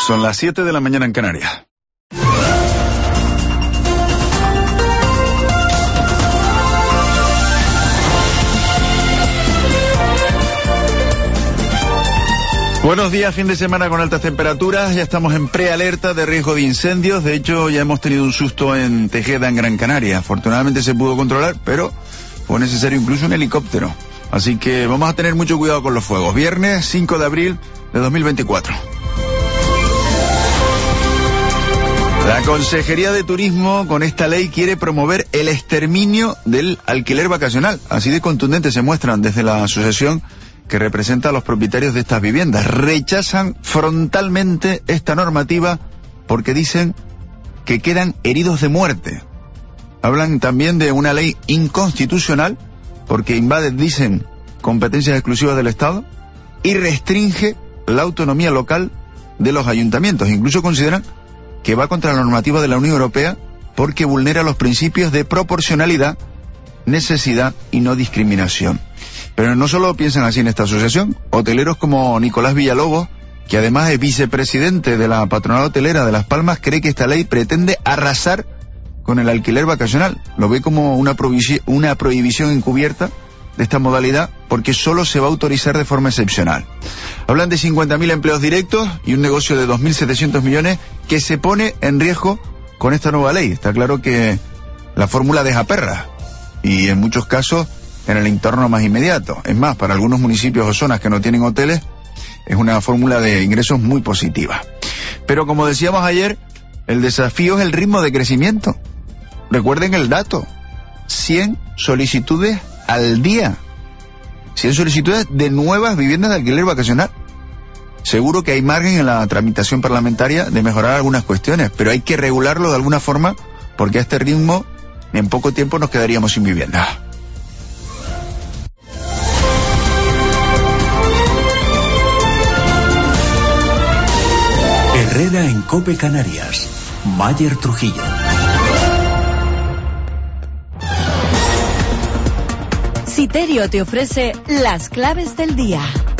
Son las 7 de la mañana en Canarias. Buenos días, fin de semana con altas temperaturas, ya estamos en prealerta de riesgo de incendios, de hecho ya hemos tenido un susto en Tejeda, en Gran Canaria, afortunadamente se pudo controlar, pero fue necesario incluso un helicóptero, así que vamos a tener mucho cuidado con los fuegos. Viernes 5 de abril de 2024. La Consejería de Turismo con esta ley quiere promover el exterminio del alquiler vacacional, así de contundente se muestran desde la asociación que representa a los propietarios de estas viviendas. Rechazan frontalmente esta normativa porque dicen que quedan heridos de muerte. Hablan también de una ley inconstitucional porque invade, dicen, competencias exclusivas del Estado y restringe la autonomía local de los ayuntamientos. Incluso consideran que va contra la normativa de la Unión Europea porque vulnera los principios de proporcionalidad, necesidad y no discriminación. Pero no solo piensan así en esta asociación, hoteleros como Nicolás Villalobos, que además es vicepresidente de la patronal hotelera de Las Palmas, cree que esta ley pretende arrasar con el alquiler vacacional. Lo ve como una prohibición encubierta de esta modalidad porque solo se va a autorizar de forma excepcional. Hablan de 50.000 empleos directos y un negocio de 2.700 millones que se pone en riesgo con esta nueva ley. Está claro que la fórmula deja perras y en muchos casos en el entorno más inmediato. Es más, para algunos municipios o zonas que no tienen hoteles, es una fórmula de ingresos muy positiva. Pero como decíamos ayer, el desafío es el ritmo de crecimiento. Recuerden el dato, 100 solicitudes al día. 100 solicitudes de nuevas viviendas de alquiler vacacional. Seguro que hay margen en la tramitación parlamentaria de mejorar algunas cuestiones, pero hay que regularlo de alguna forma porque a este ritmo en poco tiempo nos quedaríamos sin vivienda. Herrera en COPE Canarias. Mayer Trujillo. Citerio te ofrece las claves del día.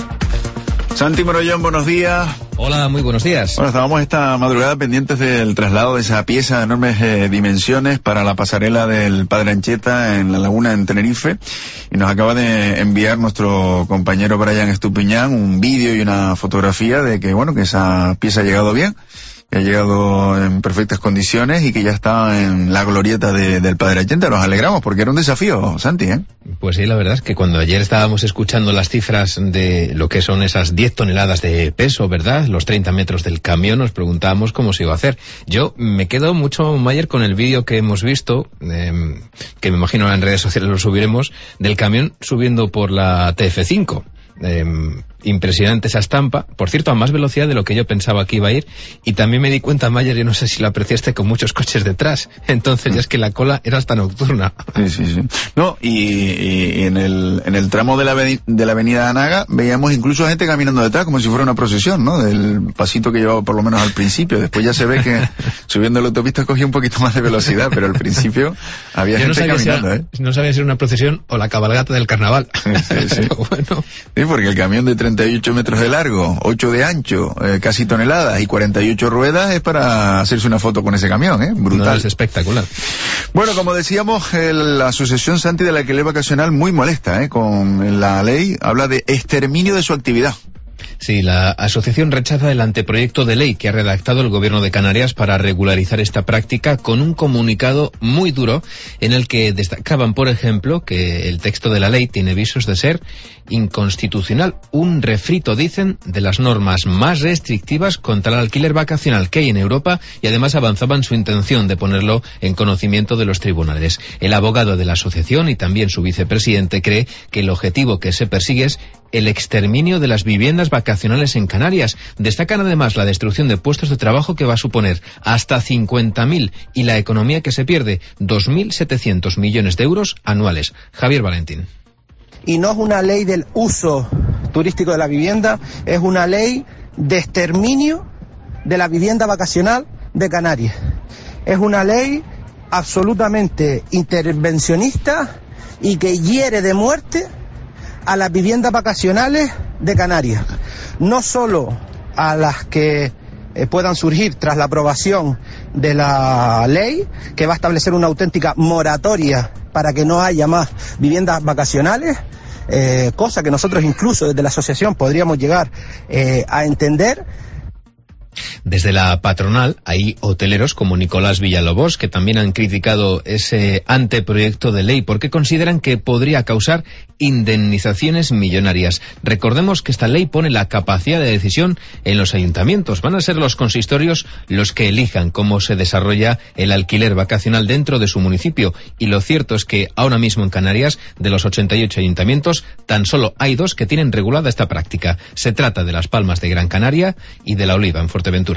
Santi Morollón, buenos días. Hola, muy buenos días. Bueno, estábamos esta madrugada pendientes del traslado de esa pieza de enormes dimensiones para la pasarela del Padre Anchieta en la laguna en Tenerife, y nos acaba de enviar nuestro compañero Brian Estupiñán un vídeo y una fotografía de que, bueno, que esa pieza ha llegado bien, que ha llegado en perfectas condiciones y que ya está en la glorieta del Padre Anchieta. Nos alegramos porque era un desafío, Santi, ¿eh? Pues sí, la verdad es que cuando ayer estábamos escuchando las cifras de lo que son esas 10 toneladas de peso, ¿verdad?, los 30 metros del camión, nos preguntábamos cómo se iba a hacer. Yo me quedo mucho, Mayer, con el vídeo que hemos visto, que me imagino en redes sociales lo subiremos, del camión subiendo por la TF5. Impresionante esa estampa, por cierto, a más velocidad de lo que yo pensaba que iba a ir, y también me di cuenta, Mayer, yo no sé si lo apreciaste, con muchos coches detrás, entonces ya es que la cola era hasta nocturna. Sí. No, y en el tramo de la avenida Anaga veíamos incluso gente caminando detrás como si fuera una procesión, ¿no?, del pasito que llevaba por lo menos al principio. Después ya se ve que subiendo la autopista cogía un poquito más de velocidad, pero al principio había gente caminando, No sabía si era una procesión o la cabalgata del carnaval. Sí. Pero bueno. Sí, porque el camión de 38 metros de largo, 8 de ancho, casi toneladas y 48 ruedas es para hacerse una foto con ese camión, brutal. No, es espectacular. Bueno, como decíamos, la Asociación Santi del Alquiler Vacacional muy molesta con la ley, habla de exterminio de su actividad. Sí, la asociación rechaza el anteproyecto de ley que ha redactado el Gobierno de Canarias para regularizar esta práctica con un comunicado muy duro en el que destacaban, por ejemplo, que el texto de la ley tiene visos de ser inconstitucional, un refrito, dicen, de las normas más restrictivas contra el alquiler vacacional que hay en Europa, y además avanzaban su intención de ponerlo en conocimiento de los tribunales. El abogado de la asociación y también su vicepresidente cree que el objetivo que se persigue es el exterminio de las viviendas vacacionales en Canarias. Destacan además la destrucción de puestos de trabajo que va a suponer hasta 50.000 y la economía que se pierde, 2.700 millones de euros anuales. Javier Valentín. Y no es una ley del uso turístico de la vivienda, es una ley de exterminio de la vivienda vacacional de Canarias. Es una ley absolutamente intervencionista y que hiere de muerte a las viviendas vacacionales de Canarias. No solo a las que puedan surgir tras la aprobación de la ley, que va a establecer una auténtica moratoria para que no haya más viviendas vacacionales, cosa que nosotros incluso desde la asociación podríamos llegar a entender. Desde la patronal hay hoteleros como Nicolás Villalobos que también han criticado ese anteproyecto de ley porque consideran que podría causar indemnizaciones millonarias. Recordemos que esta ley pone la capacidad de decisión en los ayuntamientos. Van a ser los consistorios los que elijan cómo se desarrolla el alquiler vacacional dentro de su municipio. Y lo cierto es que ahora mismo en Canarias, de los 88 ayuntamientos, tan solo hay 2 que tienen regulada esta práctica. Se trata de Las Palmas de Gran Canaria y de La Oliva en Fuerteventura.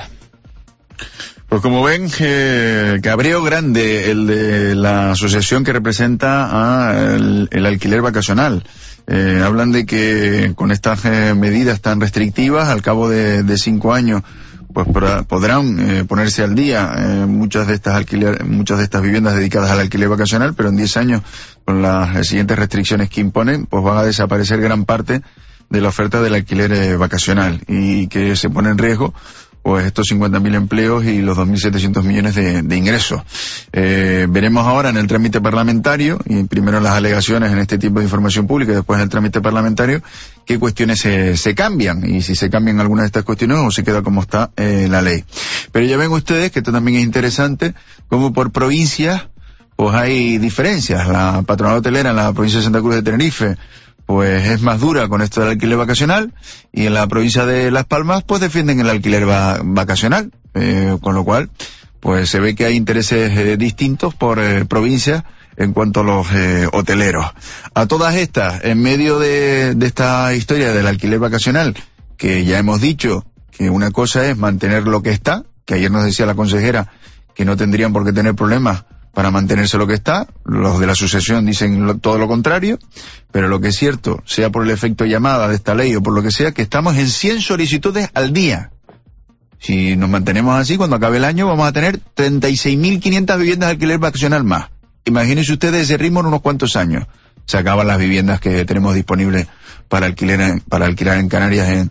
Pues como ven, cabreo grande el de la asociación que representa el alquiler vacacional. Hablan de que con estas medidas tan restrictivas, al cabo de 5 años, pues podrán ponerse al día muchas de estas viviendas dedicadas al alquiler vacacional, pero en 10 años, con las siguientes restricciones que imponen, pues van a desaparecer gran parte de la oferta del alquiler vacacional y que se pone en riesgo pues estos 50.000 empleos y los 2.700 millones de ingresos. Veremos ahora en el trámite parlamentario, y primero en las alegaciones en este tipo de información pública y después en el trámite parlamentario, qué cuestiones se cambian, y si se cambian algunas de estas cuestiones o se queda como está la ley. Pero ya ven ustedes que esto también es interesante, como por provincias pues hay diferencias. La patronal hotelera en la provincia de Santa Cruz de Tenerife pues es más dura con esto del alquiler vacacional, y en la provincia de Las Palmas pues defienden el alquiler vacacional, con lo cual pues se ve que hay intereses distintos por provincias en cuanto a los hoteleros. A todas estas, en medio de esta historia del alquiler vacacional, que ya hemos dicho que una cosa es mantener lo que está, que ayer nos decía la consejera que no tendrían por qué tener problemas para mantenerse lo que está. Los de la asociación dicen todo lo contrario, pero lo que es cierto, sea por el efecto llamada de esta ley o por lo que sea, que estamos en 100 solicitudes al día. Si nos mantenemos así, cuando acabe el año vamos a tener 36.500 viviendas de alquiler vacacional más. Imagínense ustedes ese ritmo en unos cuantos años. Se acaban las viviendas que tenemos disponibles para alquilar en Canarias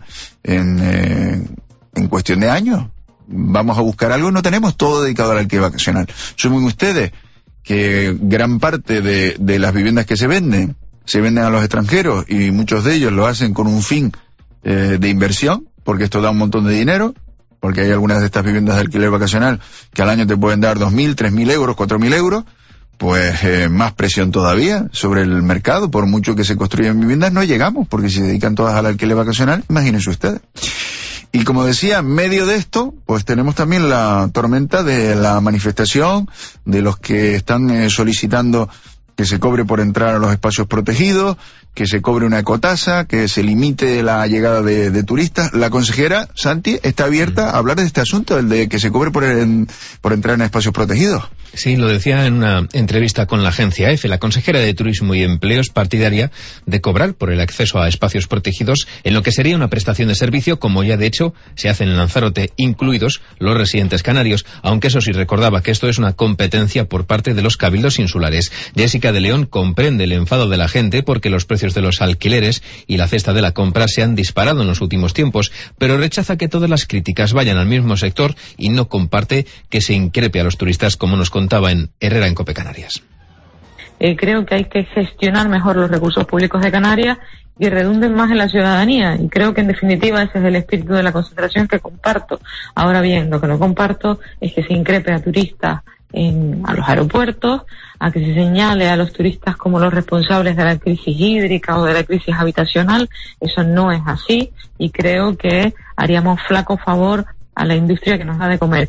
en cuestión de años. Vamos a buscar algo y no tenemos todo dedicado al alquiler vacacional. Sumen ustedes que gran parte de las viviendas que se venden a los extranjeros, y muchos de ellos lo hacen con un fin de inversión, porque esto da un montón de dinero, porque hay algunas de estas viviendas de alquiler vacacional que al año te pueden dar 2.000, 3.000 euros, 4.000 euros, pues más presión todavía sobre el mercado. Por mucho que se construyan viviendas no llegamos, porque si se dedican todas al alquiler vacacional, imagínense ustedes. Y como decía, en medio de esto, pues tenemos también la tormenta de la manifestación de los que están solicitando que se cobre por entrar a los espacios protegidos, que se cobre una ecotasa, que se limite la llegada de turistas. La consejera, Santi, está abierta a hablar de este asunto, el de que se cobre por entrar en espacios protegidos. Sí, lo decía en una entrevista con la agencia EFE. La consejera de Turismo y Empleo es partidaria de cobrar por el acceso a espacios protegidos en lo que sería una prestación de servicio, como ya de hecho se hace en Lanzarote, incluidos los residentes canarios, aunque eso sí recordaba que esto es una competencia por parte de los cabildos insulares. Jessica de León comprende el enfado de la gente porque los precios de los alquileres y la cesta de la compra se han disparado en los últimos tiempos, pero rechaza que todas las críticas vayan al mismo sector y no comparte que se increpe a los turistas, como nos contaba en Herrera en COPE Canarias. Creo que hay que gestionar mejor los recursos públicos de Canarias y redunden más en la ciudadanía, y creo que en definitiva ese es el espíritu de la concentración que comparto. Ahora bien, lo que no comparto es que se increpe a turistas a los aeropuertos, a que se señale a los turistas como los responsables de la crisis hídrica o de la crisis habitacional. Eso no es así, y creo que haríamos flaco favor a la industria que nos da de comer.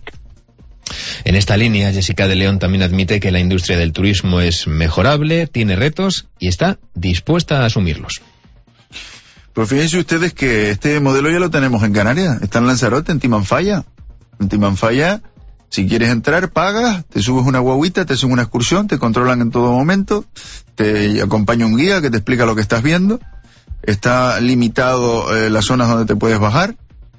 En esta línea, Jessica de León también admite que la industria del turismo es mejorable, tiene retos y está dispuesta a asumirlos. Pues fíjense ustedes que este modelo ya lo tenemos en Canarias. Está en Lanzarote, en Timanfaya. En Timanfaya, si quieres entrar, pagas, te subes una guaguita, te hacen una excursión, te controlan en todo momento, te acompaña un guía que te explica lo que estás viendo. Está limitado las zonas donde te puedes bajar.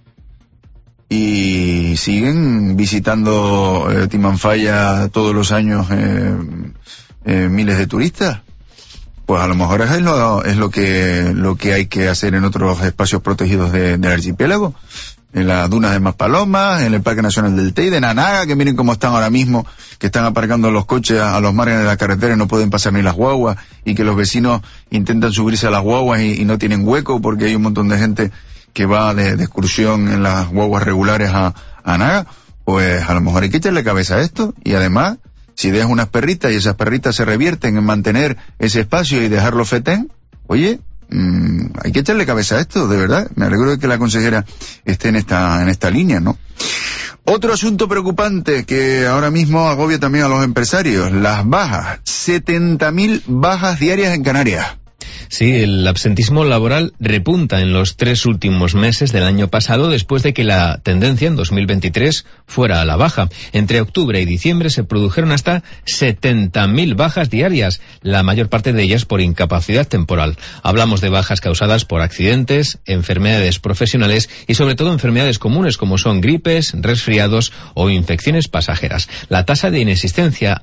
Y siguen visitando Timanfaya todos los años miles de turistas. Pues a lo mejor es lo que hay que hacer en otros espacios protegidos del archipiélago. en las dunas de Maspalomas, en el Parque Nacional del Teide, en Anaga, que miren cómo están ahora mismo, que están aparcando los coches a los márgenes de la carretera y no pueden pasar ni las guaguas, y que los vecinos intentan subirse a las guaguas y no tienen hueco porque hay un montón de gente que va de excursión en las guaguas regulares a Anaga. Pues a lo mejor hay que echarle cabeza a esto, y además, si dejas unas perritas y esas perritas se revierten en mantener ese espacio y dejarlo fetén, oye, hay que echarle cabeza a esto, de verdad. Me alegro de que la consejera esté en esta línea, ¿no? Otro asunto preocupante que ahora mismo agobia también a los empresarios, las bajas. 70.000 bajas diarias en Canarias. Sí, el absentismo laboral repunta en los 3 últimos meses del año pasado, después de que la tendencia en 2023 fuera a la baja. Entre octubre y diciembre se produjeron hasta 70.000 bajas diarias, la mayor parte de ellas por incapacidad temporal. Hablamos de bajas causadas por accidentes, enfermedades profesionales y sobre todo enfermedades comunes como son gripes, resfriados o infecciones pasajeras. La tasa de inasistencia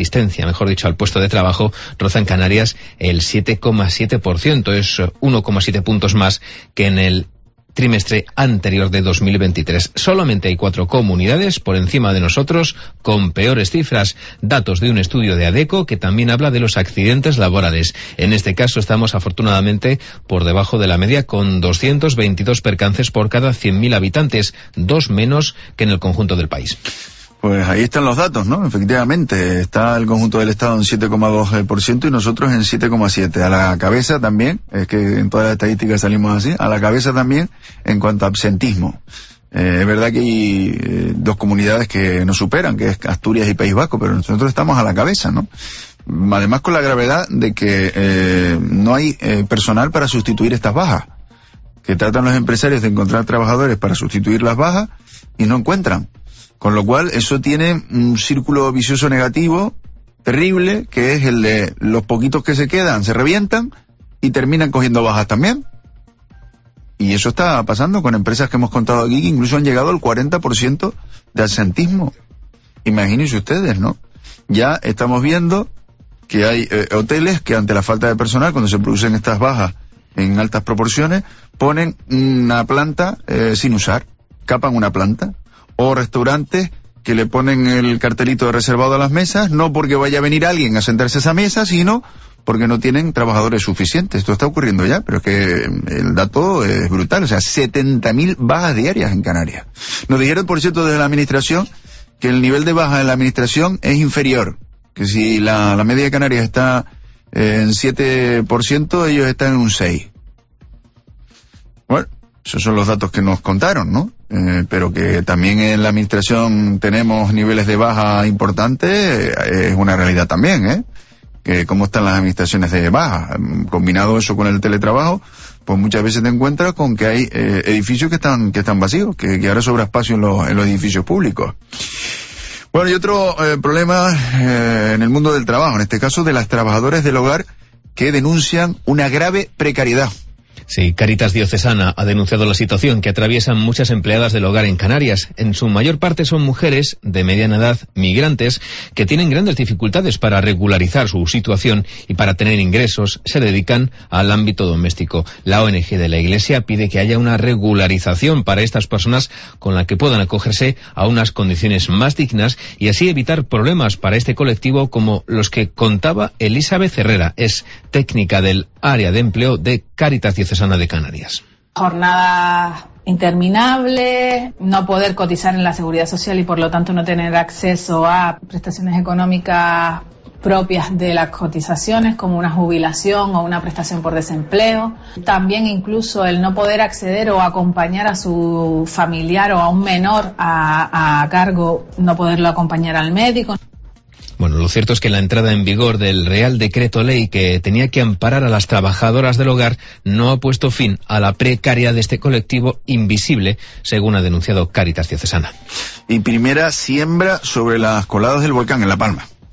al puesto de trabajo roza en Canarias el 7,7%, es 1,7 puntos más que en el trimestre anterior de 2023. Solamente hay 4 comunidades por encima de nosotros con peores cifras. Datos de un estudio de ADECO que también habla de los accidentes laborales. En este caso estamos afortunadamente por debajo de la media, con 222 percances por cada 100.000 habitantes, 2 menos que en el conjunto del país. Pues ahí están los datos, ¿no? Efectivamente, está el conjunto del Estado en 7,2% y nosotros en 7,7%. A la cabeza también, es que en todas las estadísticas salimos así, a la cabeza también en cuanto a absentismo. Es verdad que hay 2 comunidades que nos superan, que es Asturias y País Vasco, pero nosotros estamos a la cabeza, ¿no? Además con la gravedad de que no hay personal para sustituir estas bajas, que tratan los empresarios de encontrar trabajadores para sustituir las bajas y no encuentran. Con lo cual, eso tiene un círculo vicioso negativo terrible, que es el de los poquitos que se quedan, se revientan y terminan cogiendo bajas también. Y eso está pasando con empresas que hemos contado aquí, que incluso han llegado al 40% de absentismo. Imagínense ustedes, ¿no? Ya estamos viendo que hay hoteles que ante la falta de personal, cuando se producen estas bajas en altas proporciones, ponen una planta sin usar, capan una planta. O restaurantes que le ponen el cartelito de reservado a las mesas, no porque vaya a venir alguien a sentarse a esa mesa, sino porque no tienen trabajadores suficientes. Esto está ocurriendo ya, pero es que el dato es brutal. O sea, 70.000 bajas diarias en Canarias. Nos dijeron, por cierto, desde la administración, que el nivel de baja en la administración es inferior. Que si la media de Canarias está en 7%, ellos están en un 6%. Bueno, esos son los datos que nos contaron, ¿no? Pero que también en la administración tenemos niveles de baja importantes, es una realidad también, ¿eh? Que cómo están las administraciones de baja. Combinado eso con el teletrabajo, pues muchas veces te encuentras con que hay edificios que están vacíos, que ahora sobra espacio en los edificios públicos. Bueno, y otro problema en el mundo del trabajo, en este caso de las trabajadoras del hogar, que denuncian una grave precariedad. Sí, Cáritas Diocesana ha denunciado la situación que atraviesan muchas empleadas del hogar en Canarias. En su mayor parte son mujeres de mediana edad, migrantes, que tienen grandes dificultades para regularizar su situación y para tener ingresos se dedican al ámbito doméstico. La ONG de la Iglesia pide que haya una regularización para estas personas con la que puedan acogerse a unas condiciones más dignas y así evitar problemas para este colectivo como los que contaba Elizabeth Herrera. Es técnica del área de empleo de Cáritas Diocesana de Canarias. Jornadas interminables, no poder cotizar en la seguridad social y por lo tanto no tener acceso a prestaciones económicas propias de las cotizaciones como una jubilación o una prestación por desempleo. También incluso el no poder acceder o acompañar a su familiar o a un menor a cargo, no poderlo acompañar al médico. Bueno, lo cierto es que la entrada en vigor del Real Decreto Ley que tenía que amparar a las trabajadoras del hogar no ha puesto fin a la precariedad de este colectivo invisible, según ha denunciado Cáritas Diocesana. Y primera siembra sobre las coladas del volcán en La Palma.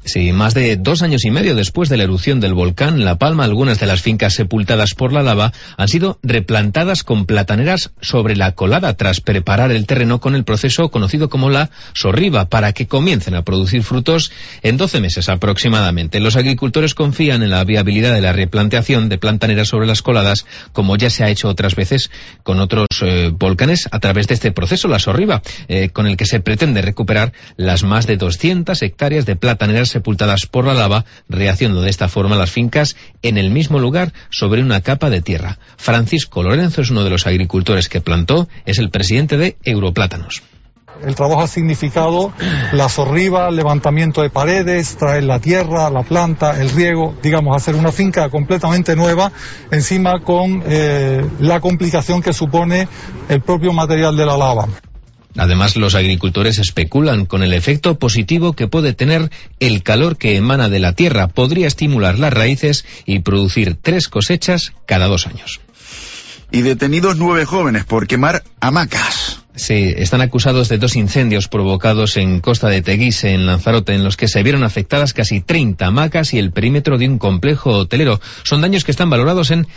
Sí, más de 2 años y medio después de la erupción del volcán La Palma, algunas de las fincas sepultadas por la lava han sido replantadas con plataneras sobre la colada tras preparar el terreno con el proceso conocido como la sorriba para que comiencen a producir frutos en 12 meses aproximadamente. Los agricultores confían en la viabilidad de la replantación de plantaneras sobre las coladas, como ya se ha hecho otras veces con otros volcanes a través de este proceso, la sorriba, con el que se pretende recuperar las más de 200 hectáreas de plataneras sepultadas por la lava, rehaciendo de esta forma las fincas en el mismo lugar sobre una capa de tierra. Francisco Lorenzo es uno de los agricultores que plantó, es el presidente de Europlátanos. El trabajo ha significado la sorriba, el levantamiento de paredes, traer la tierra, la planta, el riego, digamos, hacer una finca completamente nueva, encima con la complicación que supone el propio material de la lava. Además, los agricultores especulan con el efecto positivo que puede tener el calor que emana de la tierra. Podría estimular las raíces y producir 3 cosechas cada 2 años. Y detenidos 9 jóvenes por quemar hamacas. Sí, están acusados de 2 incendios provocados en Costa de Teguise, en Lanzarote, en los que se vieron afectadas casi 30 hamacas y el perímetro de un complejo hotelero. Son daños que están valorados en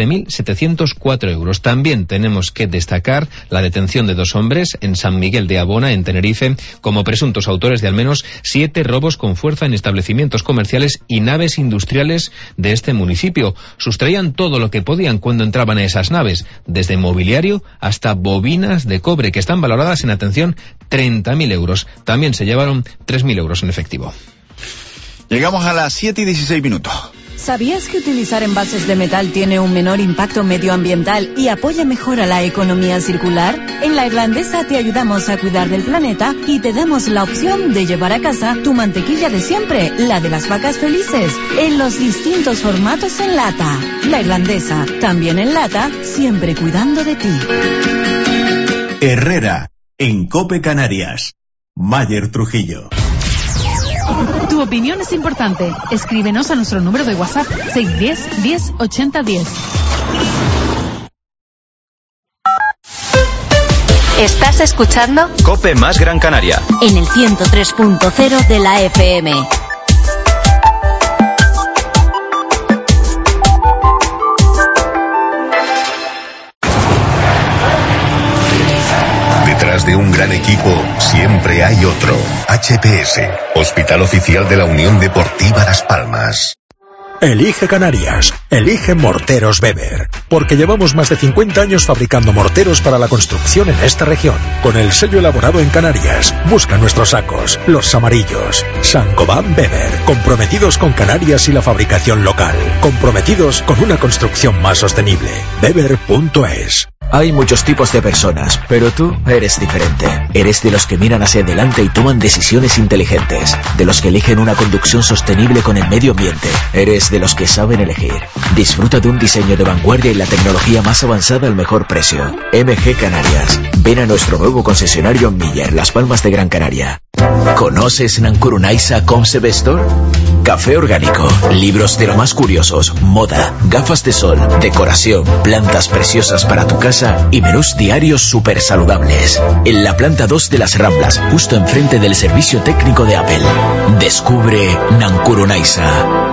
7.704 euros. También tenemos que destacar la detención de 2 hombres en San Miguel de Abona, en Tenerife, como presuntos autores de al menos 7 robos con fuerza en establecimientos comerciales y naves industriales de este municipio. Sustraían todo lo que podían cuando entraban a esas naves, desde mobiliario hasta bobinas de cobre, que están valoradas en, atención, 30.000 euros. También se llevaron 3.000 euros en efectivo. Llegamos a las 7:16. ¿Sabías que utilizar envases de metal tiene un menor impacto medioambiental y apoya mejor a la economía circular? En La Irlandesa te ayudamos a cuidar del planeta y te damos la opción de llevar a casa tu mantequilla de siempre, la de las vacas felices, en los distintos formatos en lata. La Irlandesa, también en lata, siempre cuidando de ti. Herrera, en COPE Canarias. Mayer Trujillo. Tu opinión es importante. Escríbenos a nuestro número de WhatsApp 610 10 80 10. ¿Estás escuchando? COPE más Gran Canaria. En el 103.0 de la FM. Detrás de un gran equipo siempre hay otro. HPS, Hospital Oficial de la Unión Deportiva Las Palmas. Elige Canarias, elige Morteros Weber, porque llevamos más de 50 años fabricando morteros para la construcción en esta región, con el sello elaborado en Canarias. Busca nuestros sacos, los amarillos. Saint-Gobain Weber, comprometidos con Canarias y la fabricación local, comprometidos con una construcción más sostenible. Weber.es. Hay muchos tipos de personas, pero tú eres diferente. Eres de los que miran hacia adelante y toman decisiones inteligentes, de los que eligen una conducción sostenible con el medio ambiente. Eres de los que saben elegir. Disfruta de un diseño de vanguardia y la tecnología más avanzada al mejor precio. MG Canarias. Ven a nuestro nuevo concesionario en Milla, en Las Palmas de Gran Canaria. ¿Conoces Nankurunaisa Concept Store? Café orgánico, libros de lo más curiosos, moda, gafas de sol, decoración, plantas preciosas para tu casa y menús diarios súper saludables. En la planta 2 de Las Ramblas, justo enfrente del servicio técnico de Apple. Descubre Nankurunaisa.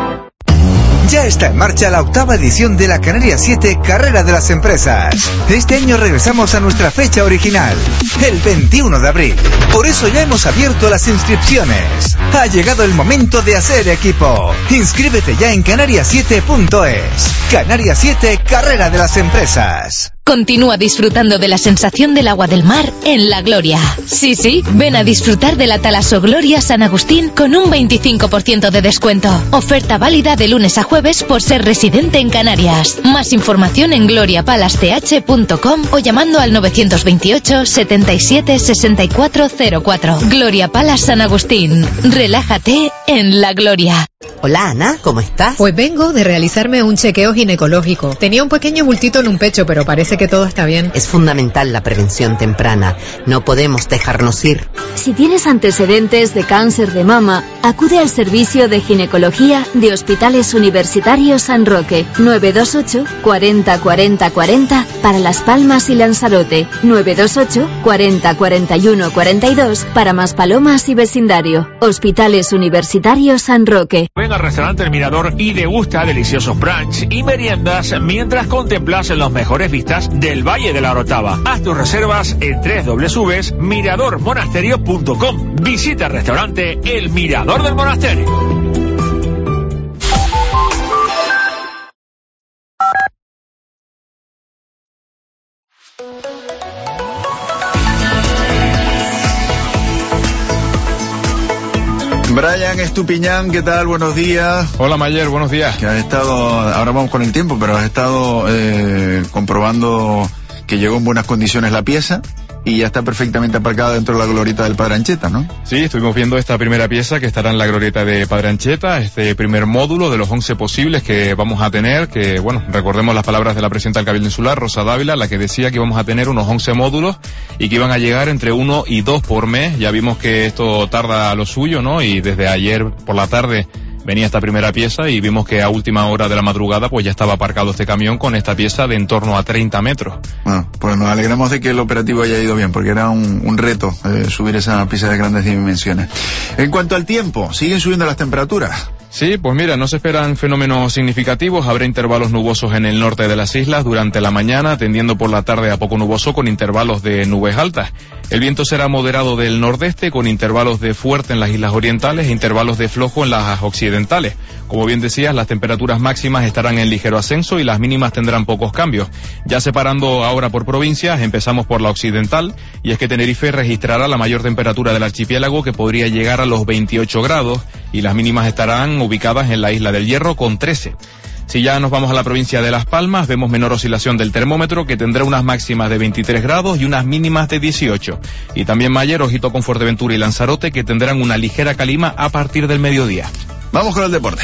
Ya está en marcha la 8ª edición de la Canarias 7 Carrera de las Empresas. Este año regresamos a nuestra fecha original, el 21 de abril. Por eso ya hemos abierto las inscripciones. Ha llegado el momento de hacer equipo. Inscríbete ya en canarias7.es. Canarias 7 Carrera de las Empresas. Continúa disfrutando de la sensación del agua del mar en La Gloria. Sí, ven a disfrutar de la Talaso Gloria San Agustín con un 25% de descuento. Oferta válida de lunes a jueves por ser residente en Canarias. Más información en gloriapalace.com o llamando al 928 77 6404. Gloria Palace San Agustín. Relájate en La Gloria. Hola Ana, ¿cómo estás? Pues vengo de realizarme un chequeo ginecológico. Tenía un pequeño bultito en un pecho, pero parece que todo está bien. Es fundamental la prevención temprana. No podemos dejarnos ir. Si tienes antecedentes de cáncer de mama, acude al servicio de ginecología de Hospitales Universitarios San Roque. 928 40 40 40 para Las Palmas y Lanzarote. 928 40 41 42 para Maspalomas y vecindario. Hospitales Universitarios San Roque. Ven al restaurante El Mirador y degusta deliciosos brunch y meriendas mientras contemplas las mejores vistas del Valle de la Orotava. Haz tus reservas en www.miradormonasterio.com. Visita el restaurante El Mirador del Monasterio. Brian Estupiñán, ¿qué tal? Buenos días. Hola Mayer, buenos días. Que has estado, ahora vamos con el tiempo, pero has estado comprobando que llegó en buenas condiciones la pieza y ya está perfectamente aparcada dentro de la glorieta del Padre Ancheta, ¿no? Sí, estuvimos viendo esta primera pieza que estará en la glorieta de Padre Ancheta, este primer módulo de los 11 posibles que vamos a tener, que bueno, recordemos las palabras de la presidenta del Cabildo Insular, Rosa Dávila, la que decía que íbamos a tener unos 11 módulos y que iban a llegar entre 1 y 2 por mes. Ya vimos que esto tarda lo suyo, ¿no? Y desde ayer por la tarde venía esta primera pieza y vimos que a última hora de la madrugada pues ya estaba aparcado este camión con esta pieza de en torno a 30 metros. Bueno, pues nos alegramos de que el operativo haya ido bien, porque era un reto subir esa pieza de grandes dimensiones. En cuanto al tiempo, ¿siguen subiendo las temperaturas? Sí, pues mira, no se esperan fenómenos significativos, habrá intervalos nubosos en el norte de las islas durante la mañana, tendiendo por la tarde a poco nuboso con intervalos de nubes altas. El viento será moderado del nordeste con intervalos de fuerte en las islas orientales e intervalos de flojo en las occidentales. Como bien decías, las temperaturas máximas estarán en ligero ascenso y las mínimas tendrán pocos cambios. Ya separando ahora por provincias, empezamos por la occidental, y es que Tenerife registrará la mayor temperatura del archipiélago, que podría llegar a los 28 grados, y las mínimas estarán ubicadas en la isla del Hierro con 13. Si ya nos vamos a la provincia de Las Palmas, vemos menor oscilación del termómetro, que tendrá unas máximas de 23 grados y unas mínimas de 18. Y también Mayer, ojito con Fuerteventura y Lanzarote, que tendrán una ligera calima a partir del mediodía. Vamos con el deporte.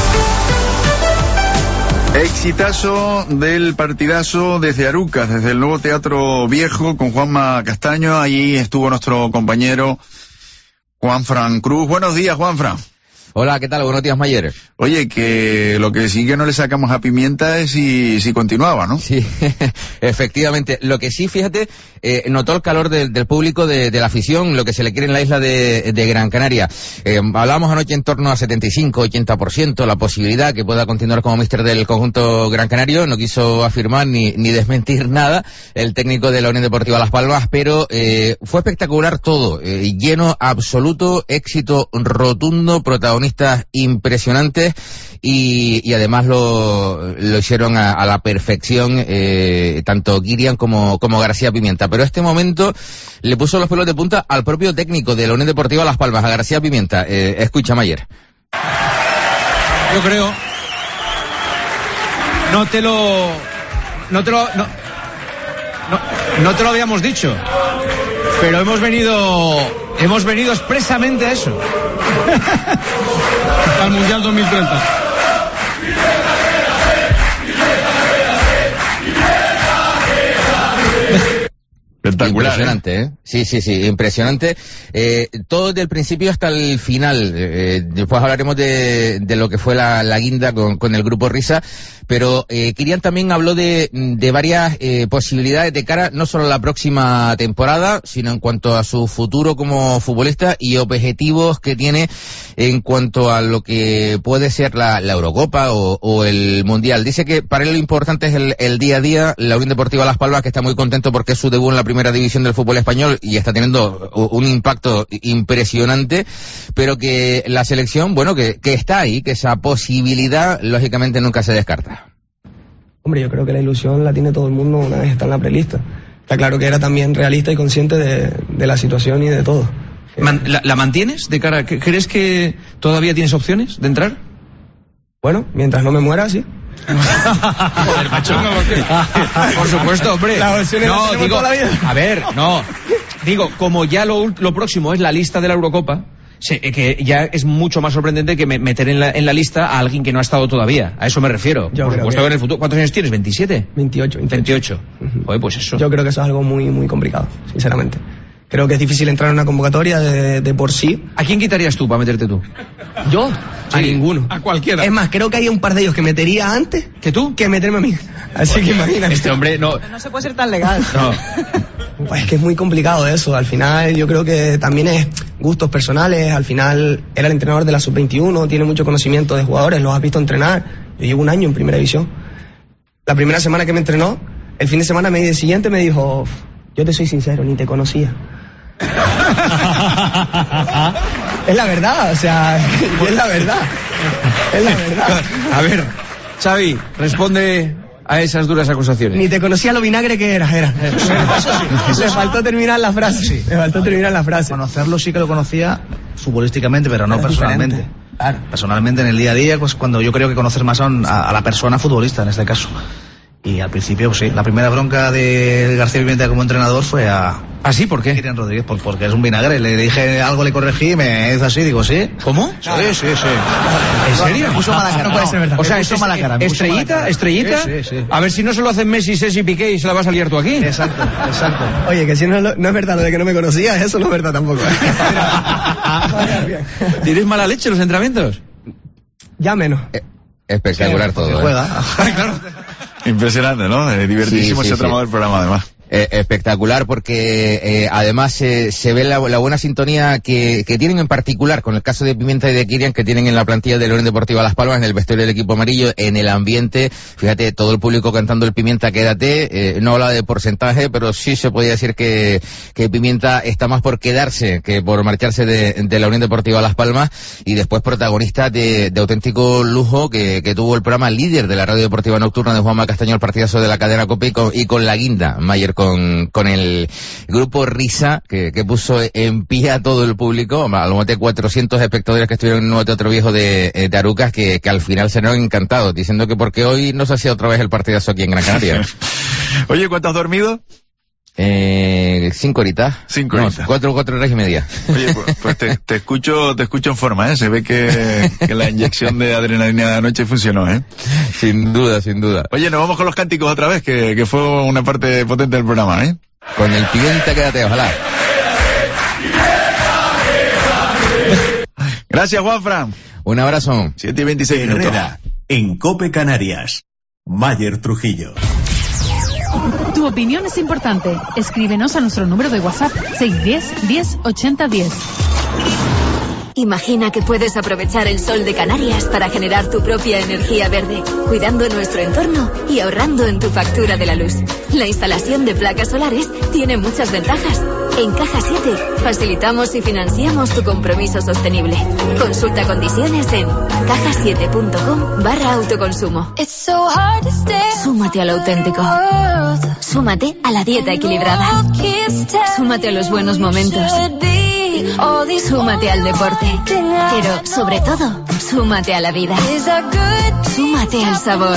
Exitazo del partidazo desde Arucas, desde el nuevo Teatro Viejo, con Juanma Castaño. Allí estuvo nuestro compañero Juanfran Cruz. Buenos días, Juanfran. Hola, ¿qué tal? Buenos días, Mayer. Oye, que lo que sí que no le sacamos a Pimienta es si continuaba, ¿no? Sí, efectivamente. Lo que sí, fíjate, notó el calor del público, de la afición, lo que se le quiere en la isla de Gran Canaria. Hablábamos anoche en torno a 75-80%, la posibilidad que pueda continuar como míster del conjunto gran canario. No quiso afirmar ni desmentir nada el técnico de la Unión Deportiva Las Palmas, pero fue espectacular todo, lleno absoluto, éxito rotundo, protagonistas impresionantes y además lo hicieron a la perfección, tanto Guirian como García Pimienta. Pero este momento le puso los pelos de punta al propio técnico de la Unión Deportiva Las Palmas, a García Pimienta. Escucha, Mayer. Yo creo, no te lo habíamos dicho, pero hemos venido expresamente a eso. Al Mundial 2030. Espectacular. Impresionante, ¿eh? Sí, impresionante. Todo desde el principio hasta el final. Después hablaremos de lo que fue la guinda con el grupo Risa, pero Kirian también habló de varias posibilidades de cara no solo a la próxima temporada, sino en cuanto a su futuro como futbolista y objetivos que tiene en cuanto a lo que puede ser la Eurocopa o el Mundial. Dice que para él lo importante es el día a día. La Unión Deportiva Las Palmas, que está muy contento porque es su debut en la primera división del fútbol español y está teniendo un impacto impresionante, pero que la selección, bueno, que está ahí, que esa posibilidad lógicamente nunca se descarta. Hombre, yo creo que la ilusión la tiene todo el mundo una vez está en la prelista. Está claro que era también realista y consciente de la situación y de todo. ¿La mantienes de cara? ¿Crees que todavía tienes opciones de entrar? Bueno, mientras no me muera, sí. Joder, macho. Por supuesto, hombre. No, digo, a ver, no. Digo, como ya lo próximo es la lista de la Eurocopa, que ya es mucho más sorprendente que meter en la lista a alguien que no ha estado todavía. A eso me refiero. Por supuesto que en el futuro. ¿Cuántos años tienes? ¿27? 28. Oye, pues eso. Yo creo que eso es algo muy, muy complicado, sinceramente. Creo que es difícil entrar en una convocatoria de por sí. ¿A quién quitarías tú para meterte tú? ¿Yo? A ninguno. A cualquiera. Es más, creo que hay un par de ellos que metería antes que tú, que meterme a mí. Así que imagínate. Este hombre no se puede ser tan legal. No. Pues es que es muy complicado eso. Al final yo creo que también es gustos personales. Al final era el entrenador de la sub-21, tiene mucho conocimiento de jugadores, los has visto entrenar. Yo llevo un año en primera división. La primera semana que me entrenó, el fin de semana siguiente me dijo, yo te soy sincero, ni te conocía. Es la verdad, o sea, es la verdad. Es la verdad. A ver, Xavi, responde a esas duras acusaciones. Ni te conocía lo vinagre que eras, era. Le faltó terminar la frase. Sí. Le faltó terminar la frase. Conocerlo sí que lo conocía futbolísticamente, pero no personalmente. Claro. Personalmente en el día a día, pues cuando yo creo que conocer más a la persona futbolista en este caso. Y al principio, pues sí, la primera bronca de García Pimienta como entrenador fue a... ¿Ah, sí? ¿Por qué? Kirian Rodríguez, porque es un vinagre. Le dije algo, le corregí, me hizo así, digo, ¿sí? ¿Cómo? Sí. ¿En serio? Me puso mala cara. No puede ser verdad. O sea, estrellita. Sí. A ver si no se lo hacen Messi, Cesc y Piqué y se la vas a liar tú aquí. Exacto. Oye, que si no es verdad lo de que no me conocía, eso no es verdad tampoco. ¿Tienes mala leche en los entrenamientos? Ya menos. Espectacular todo. Juega. Claro. Impresionante, ¿no? Divertidísimo ese tramo del programa, además. Espectacular porque además se ve la buena sintonía que tienen en particular con el caso de Pimienta y de Kirian, que tienen en la plantilla de la Unión Deportiva Las Palmas, en el vestuario del equipo amarillo, en el ambiente. Fíjate, todo el público cantando el Pimienta, quédate. No habla de porcentaje, pero sí se podría decir que Pimienta está más por quedarse que por marcharse de la Unión Deportiva Las Palmas, y después protagonista de auténtico lujo que tuvo el programa líder de la radio deportiva nocturna de Juanma Castaño, el partidazo de la cadena COPE, y con la guinda Mayer, con el grupo Risa, que puso en pie a todo el público, a lo mejor de 400 espectadores que estuvieron en el nuevo Teatro Viejo de Arucas, que al final se nos han encantado, diciendo que porque hoy no se hacía otra vez el partidazo aquí en Gran Canaria. Oye, ¿cuánto has dormido? 5 horitas. 5 horitas. 4 horas y media. Oye, pues te escucho en forma, ¿eh? Se ve que la inyección de adrenalina de anoche funcionó, ¿eh? Sin duda. Oye, nos vamos con los cánticos otra vez, que fue una parte potente del programa, ¿eh? Con el Pimienta, quédate, ojalá. Gracias, Juanfran. Un abrazo. 7:26 minutos. En COPE Canarias. Mayer Trujillo. Tu opinión es importante. Escríbenos a nuestro número de WhatsApp 610 10 80 10. Imagina que puedes aprovechar el sol de Canarias para generar tu propia energía verde, cuidando nuestro entorno y ahorrando en tu factura de la luz. La instalación de placas solares tiene muchas ventajas. En Caja 7 facilitamos y financiamos tu compromiso sostenible. Consulta condiciones en caja7.com/autoconsumo. Súmate a lo auténtico. Súmate a la dieta equilibrada. Súmate a los buenos momentos. Súmate al deporte. Pero, sobre todo, súmate a la vida. Súmate al sabor.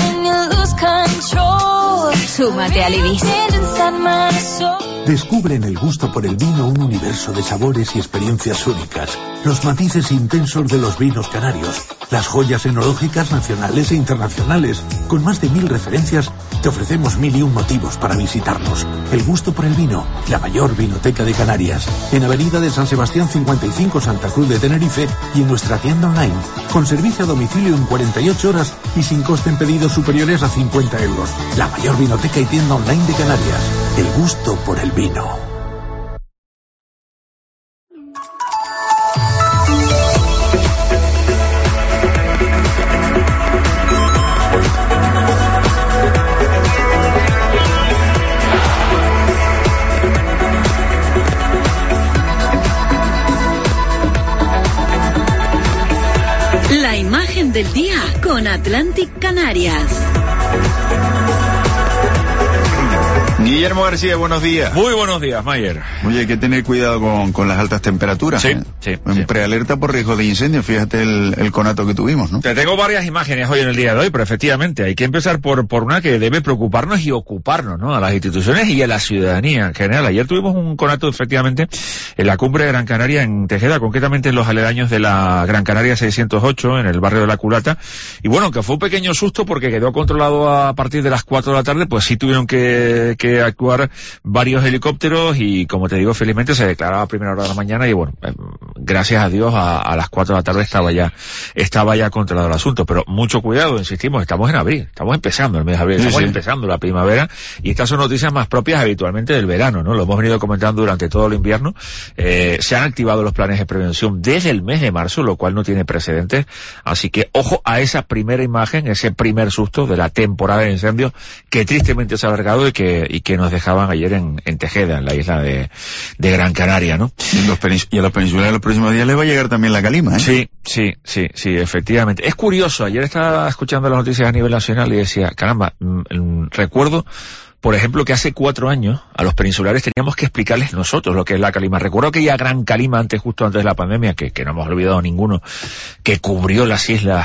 Súmate al Ibis. Descubre en el gusto por el vino un universo de sabores y experiencias únicas. Los matices intensos de los vinos canarios. Las joyas enológicas nacionales e internacionales. Con más de 1000 referencias, te ofrecemos 1001 motivos para visitarnos. El gusto por el vino, la mayor vinoteca de Canarias. En Avenida de San Sebastián 55, Santa Cruz de Tenerife, y en nuestra tienda online. Con servicio a domicilio en 48 horas y sin coste en pedidos superiores a 50 euros. La mayor vinoteca y tienda online de Canarias. El gusto por el vino. La imagen del día con Atlantic Canarias. Guillermo García, buenos días. Muy buenos días, Mayer. Oye, hay que tener cuidado con las altas temperaturas. Sí, sí. En prealerta por riesgo de incendio, fíjate el conato que tuvimos, ¿no? Te tengo varias imágenes hoy en el día de hoy, pero efectivamente hay que empezar por una que debe preocuparnos y ocuparnos, ¿no? A las instituciones y a la ciudadanía en general. Ayer tuvimos un conato, efectivamente, en la cumbre de Gran Canaria, en Tejeda, concretamente en los aledaños de la Gran Canaria 608, en el barrio de La Culata. Y bueno, que fue un pequeño susto porque quedó controlado a partir de las 4 de la tarde, pues sí tuvieron que actuar varios helicópteros y, como te digo, felizmente se declaraba a primera hora de la mañana y bueno, gracias a Dios a las 4 de la tarde estaba ya controlado el asunto. Pero mucho cuidado, insistimos, estamos en abril, estamos empezando el mes de abril, estamos empezando la primavera y estas son noticias más propias habitualmente del verano, ¿no? Lo hemos venido comentando durante todo el invierno. Se han activado los planes de prevención desde el mes de marzo, lo cual no tiene precedentes, así que ojo a esa primera imagen, ese primer susto de la temporada de incendios que tristemente se ha alargado y que nos dejaban ayer en Tejeda, en la isla de Gran Canaria, ¿no? Y a los peninsulares los próximos días les va a llegar también la calima, ¿eh? Sí, efectivamente. Es curioso, ayer estaba escuchando las noticias a nivel nacional y decía, caramba, recuerdo, por ejemplo, que hace 4 años a los peninsulares teníamos que explicarles nosotros lo que es la calima. Recuerdo aquella gran calima justo antes de la pandemia, que no hemos olvidado ninguno, que cubrió las islas,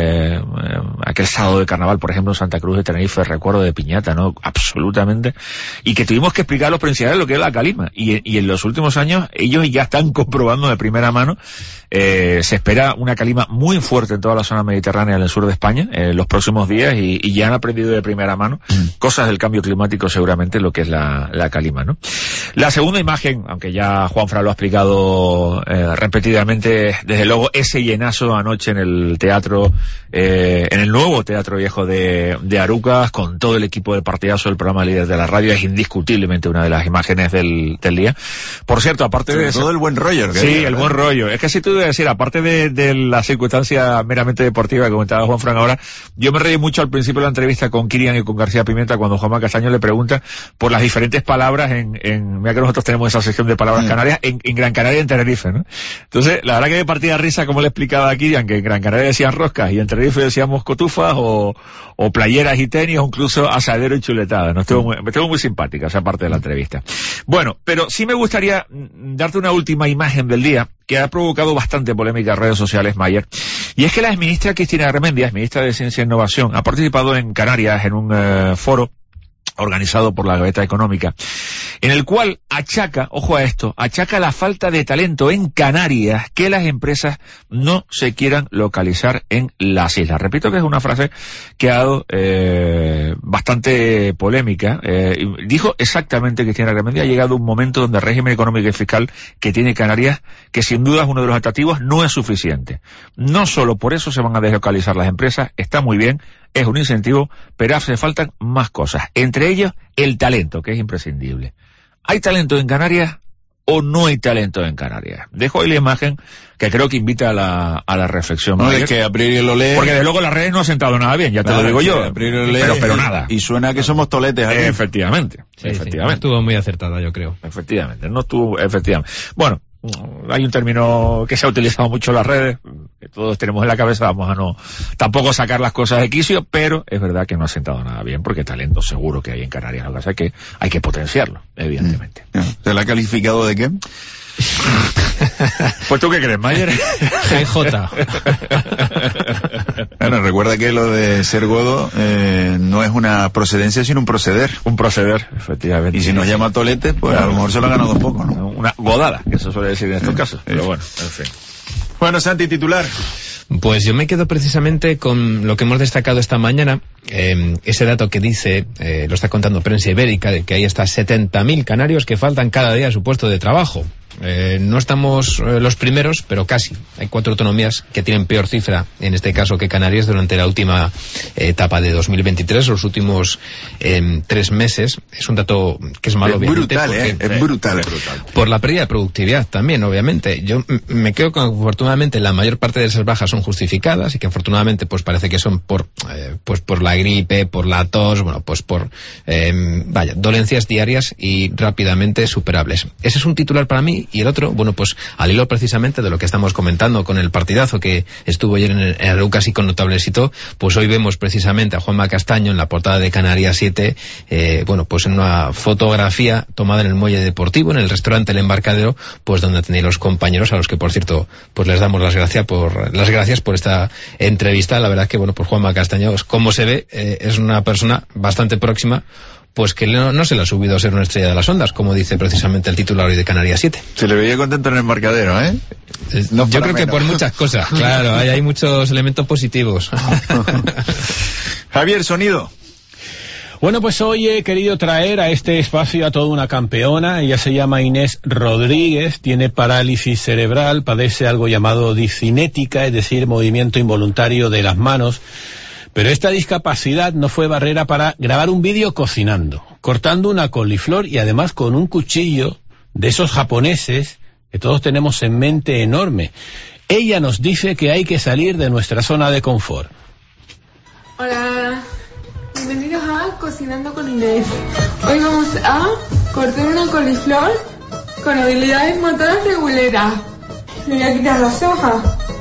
aquel sábado de carnaval, por ejemplo, en Santa Cruz de Tenerife, recuerdo de piñata, ¿no? Absolutamente. Y que tuvimos que explicar a los peninsulares lo que es la calima. Y en los últimos años ellos ya están comprobando de primera mano. Se espera una calima muy fuerte en toda la zona mediterránea en el sur de España en los próximos días y ya han aprendido de primera mano cosas del cambio climático, seguramente lo que es la calima, ¿no? La segunda imagen, aunque ya Juanfran lo ha explicado repetidamente, desde luego ese llenazo anoche en el teatro, en el nuevo Teatro Viejo de Arucas, con todo el equipo de partidazo del programa Líder de la Radio, es indiscutiblemente una de las imágenes del día. Por cierto, aparte de todo el buen rollo. Sí, el buen rollo. Es que si tú debes decir, aparte de la circunstancia meramente deportiva que comentaba Juanfran ahora, yo me reí mucho al principio de la entrevista con Kirian y con García Pimienta cuando Juanma Castaño le pregunta por las diferentes palabras mira que nosotros tenemos esa sección de palabras canarias en Gran Canaria y en Tenerife, ¿no? Entonces, la verdad que me partía de risa como le explicaba a Kirian que en Gran Canaria decían roscas y en Tenerife decíamos cotufas o playeras y tenis o incluso asadero y chuletada, ¿no? Estuvo muy simpática esa parte de la entrevista. Bueno, pero sí me gustaría darte una última imagen del día que ha provocado bastante polémica en redes sociales, Mayer, y es que la exministra Cristina Remendias, ministra de Ciencia e Innovación, ha participado en Canarias en un foro organizado por la Gaveta Económica, en el cual achaca la falta de talento en Canarias, que las empresas no se quieran localizar en las islas. Repito que es una frase que ha dado bastante polémica. Dijo exactamente Cristina Remendia, ha llegado un momento donde el régimen económico y fiscal que tiene Canarias, que sin duda es uno de los atractivos, no es suficiente. No solo por eso se van a deslocalizar las empresas, está muy bien, es un incentivo, pero hace falta más cosas. Entre ellos, el talento, que es imprescindible. ¿Hay talento en Canarias o no hay talento en Canarias? Dejo ahí la imagen que creo que invita a la reflexión. No, es que a priori lo lee. Porque de luego las redes no han sentado nada bien, ya te lo digo yo. A priori lo lee, pero nada. Y suena que somos toletes aquí. Efectivamente. Sí, no estuvo muy acertada, yo creo. Efectivamente. Bueno, hay un término que se ha utilizado mucho en las redes, que todos tenemos en la cabeza, vamos a no tampoco sacar las cosas de quicio, pero es verdad que no ha sentado nada bien, porque talento seguro que hay en Canarias, lo que pasa es que hay que potenciarlo, evidentemente. ¿Se la ha calificado de qué? Pues tú qué crees, Mayer. GJ. Bueno, recuerda que lo de ser godo no es una procedencia sino un proceder. Un proceder, efectivamente. Y si nos llama tolete, pues a lo mejor se lo ha ganado un poco, ¿no? Una godada, que eso suele decir en estos casos. Pero bueno, en fin. Bueno, Santi, titular. Pues yo me quedo precisamente con lo que hemos destacado esta mañana, ese dato que dice, lo está contando Prensa Ibérica, de que hay hasta 70.000 canarios que faltan cada día a su puesto de trabajo. No estamos los primeros, pero casi. Hay 4 autonomías que tienen peor cifra, en este caso, que Canarias durante la última etapa de 2023, los últimos 3 meses. Es un dato que es malo. Es brutal, es brutal. Por la pérdida de productividad también, obviamente. Yo me quedo con que, afortunadamente, la mayor parte de esas bajas son justificadas y que, afortunadamente, pues parece que son por la gripe, por la tos, bueno, pues por, dolencias diarias y rápidamente superables. Ese es un titular para mí sí. Y el otro, bueno, pues al hilo precisamente de lo que estamos comentando con el partidazo que estuvo ayer en Aroucas y con notable éxito, pues hoy vemos precisamente a Juanma Castaño en la portada de Canarias 7, bueno, pues en una fotografía tomada en el muelle deportivo, en el restaurante El Embarcadero, pues donde tenéis los compañeros, a los que por cierto, pues les damos las gracias por esta entrevista. La verdad que, bueno, pues Juanma Castaño, como se ve, es una persona bastante próxima, pues que no se le ha subido a ser una estrella de las ondas, como dice precisamente el titular hoy de Canarias 7. Se le veía contento en el Embarcadero, ¿eh? No, yo creo que por muchas cosas, claro, hay muchos elementos positivos. Javier, sonido. Bueno, pues hoy he querido traer a este espacio a toda una campeona. Ella se llama Inés Rodríguez, tiene parálisis cerebral, padece algo llamado discinética, es decir, movimiento involuntario de las manos. Pero esta discapacidad no fue barrera para grabar un vídeo cocinando, cortando una coliflor y además con un cuchillo de esos japoneses que todos tenemos en mente enorme. Ella nos dice que hay que salir de nuestra zona de confort. Hola, bienvenidos a Cocinando con Inés. Hoy vamos a cortar una coliflor con habilidades motoras reguleras. Le voy a quitar las hojas.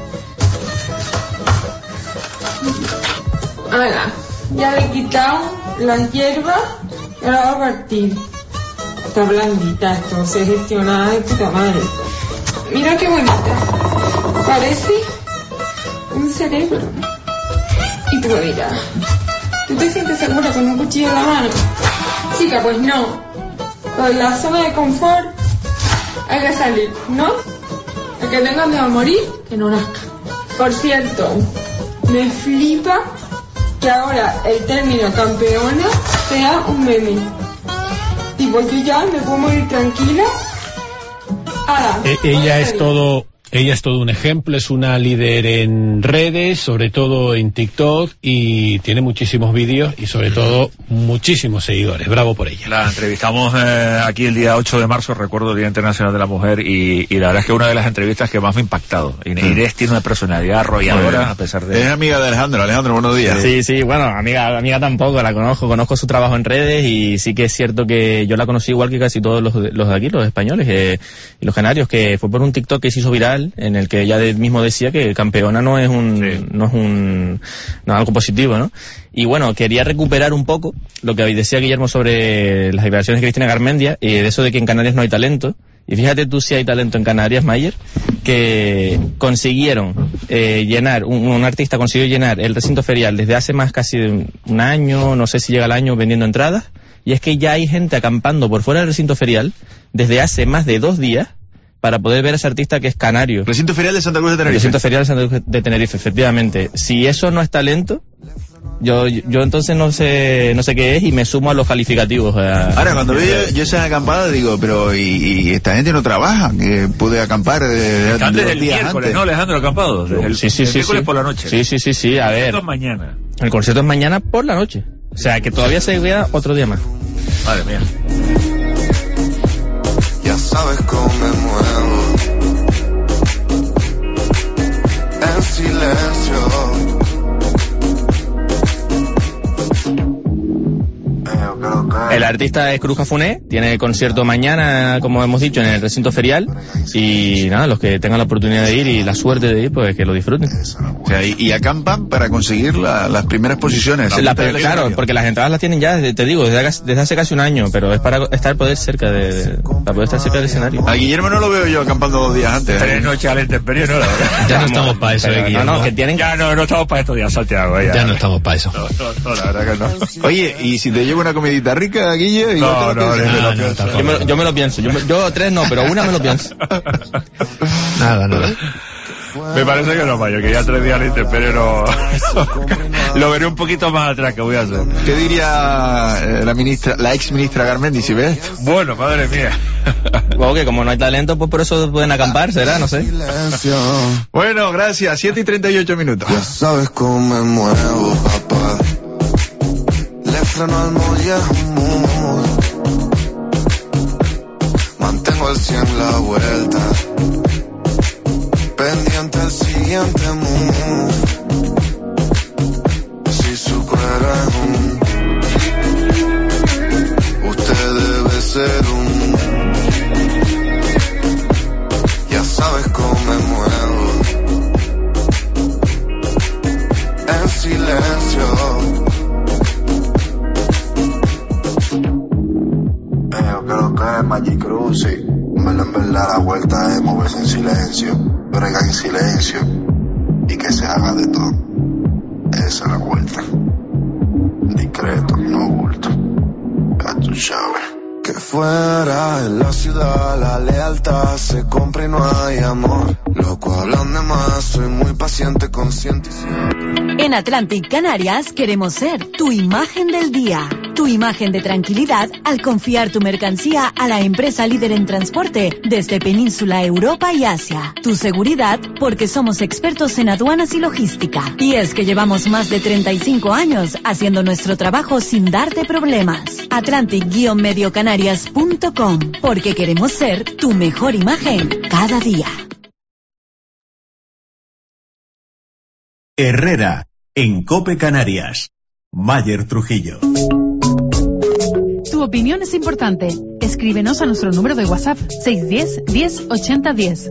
Ahora, ya le he quitado las hierbas y ahora voy a partir. Está blandita esto, se gestiona de puta madre. Mira qué bonita. Parece un cerebro. Y tú me dirás, ¿tú te sientes segura con un cuchillo en la mano? Chica, pues no. Con la zona de confort hay que salir, ¿no? El que tenga miedo a morir, que no nazca. Por cierto, me flipa que ahora el término campeona sea un meme. Tipo, yo ya me puedo morir tranquila. Ella es todo un ejemplo, es una líder en redes, sobre todo en TikTok, y tiene muchísimos vídeos y sobre todo muchísimos seguidores. Bravo por ella. La entrevistamos aquí el día 8 de marzo, recuerdo el Día Internacional de la Mujer, y la verdad es que una de las entrevistas que más me ha impactado. Inés tiene una personalidad arrolladora, a pesar de... Es amiga de Alejandro. Alejandro, buenos días. Sí, bueno, amiga tampoco, la conozco su trabajo en redes, y sí que es cierto que yo la conocí igual que casi todos los de aquí, los españoles y los canarios, que fue por un TikTok que se hizo viral, en el que ella mismo decía que campeona no es algo positivo, ¿no? Y bueno, quería recuperar un poco lo que decía Guillermo sobre las declaraciones de Cristina Garmendia y de eso de que en Canarias no hay talento. Y fíjate tú si hay talento en Canarias, Mayer, que consiguieron un artista consiguió llenar el recinto ferial desde hace más casi un año, no sé si llega al año, vendiendo entradas, y es que ya hay gente acampando por fuera del recinto ferial desde hace más de 2 días para poder ver a ese artista que es canario. Recinto ferial de Santa Cruz de Tenerife. Recinto ferial de Santa Cruz de Tenerife, efectivamente. Si eso no es talento, yo entonces no sé qué es, y me sumo a los calificativos. Ahora, cuando veo yo esa acampada, digo, pero y esta gente no trabaja, que puede acampar desde el miércoles, antes. ¿No, Alejandro, acampado? Sí. El miércoles por la noche. Sí, a ver. El concierto es mañana. El concierto es mañana por la noche. O sea, que todavía se queda otro día más. Madre mía. Ya sabes cómo me muevo en silencio. El artista es Cruz Cafuné, tiene concierto mañana, como hemos dicho, en el recinto ferial, y nada, los que tengan la oportunidad de ir y la suerte de ir, pues que lo disfruten. O sea, y acampan para conseguir las primeras posiciones. Claro, porque las entradas las tienen ya, te digo, desde hace casi un año, pero es para poder cerca para poder estar cerca del escenario. A Guillermo no lo veo yo acampando 2 días antes. 3 noches al intemperie, no, la verdad. Ya no estamos para eso, Guillermo. No, que tienen... Ya no estamos para estos días, Santiago. Ya no estamos para eso. No, la verdad que no. Oye, ¿y si te llevo una comidita rica, Guille? Yo me lo pienso. Yo 3 no, pero una me lo pienso. Nada. Me parece que no, Mayo, que ya 3 días al intemperie lo veré un poquito más atrás, que voy a hacer. ¿Qué diría la ex ministra Garmendi si ves? Bueno, madre mía. Bueno, que como no hay talento, pues por eso pueden acampar, ¿será? No sé. Bueno, gracias. 7:38 minutos. Ya sabes cómo me muevo, papá. Le freno al muelle mood. Mantengo al 100 la vuelta. Pendiente al siguiente move. Si supiera usted debe ser sabes cómo me muevo. En silencio. Yo creo que es Magic Cruz, sí. En verdad la vuelta es moverse en silencio, brega en silencio y que se haga de todo. Esa es la vuelta. Discreto, no bulto. Ya tú sabes. Que fuera en la ciudad la lealtad se compra y no hay amor. Loco hablan de más, soy muy paciente, consciente. En Atlantic Canarias queremos ser tu imagen del día. Tu imagen de tranquilidad al confiar tu mercancía a la empresa líder en transporte desde Península, Europa y Asia. Tu seguridad porque somos expertos en aduanas y logística. Y es que llevamos más de 35 años haciendo nuestro trabajo sin darte problemas. Atlantic-mediocanarias.com, porque queremos ser tu mejor imagen cada día. Herrera, en COPE Canarias. Mayer Trujillo. Tu opinión es importante. Escríbenos a nuestro número de WhatsApp 610 10 80 10.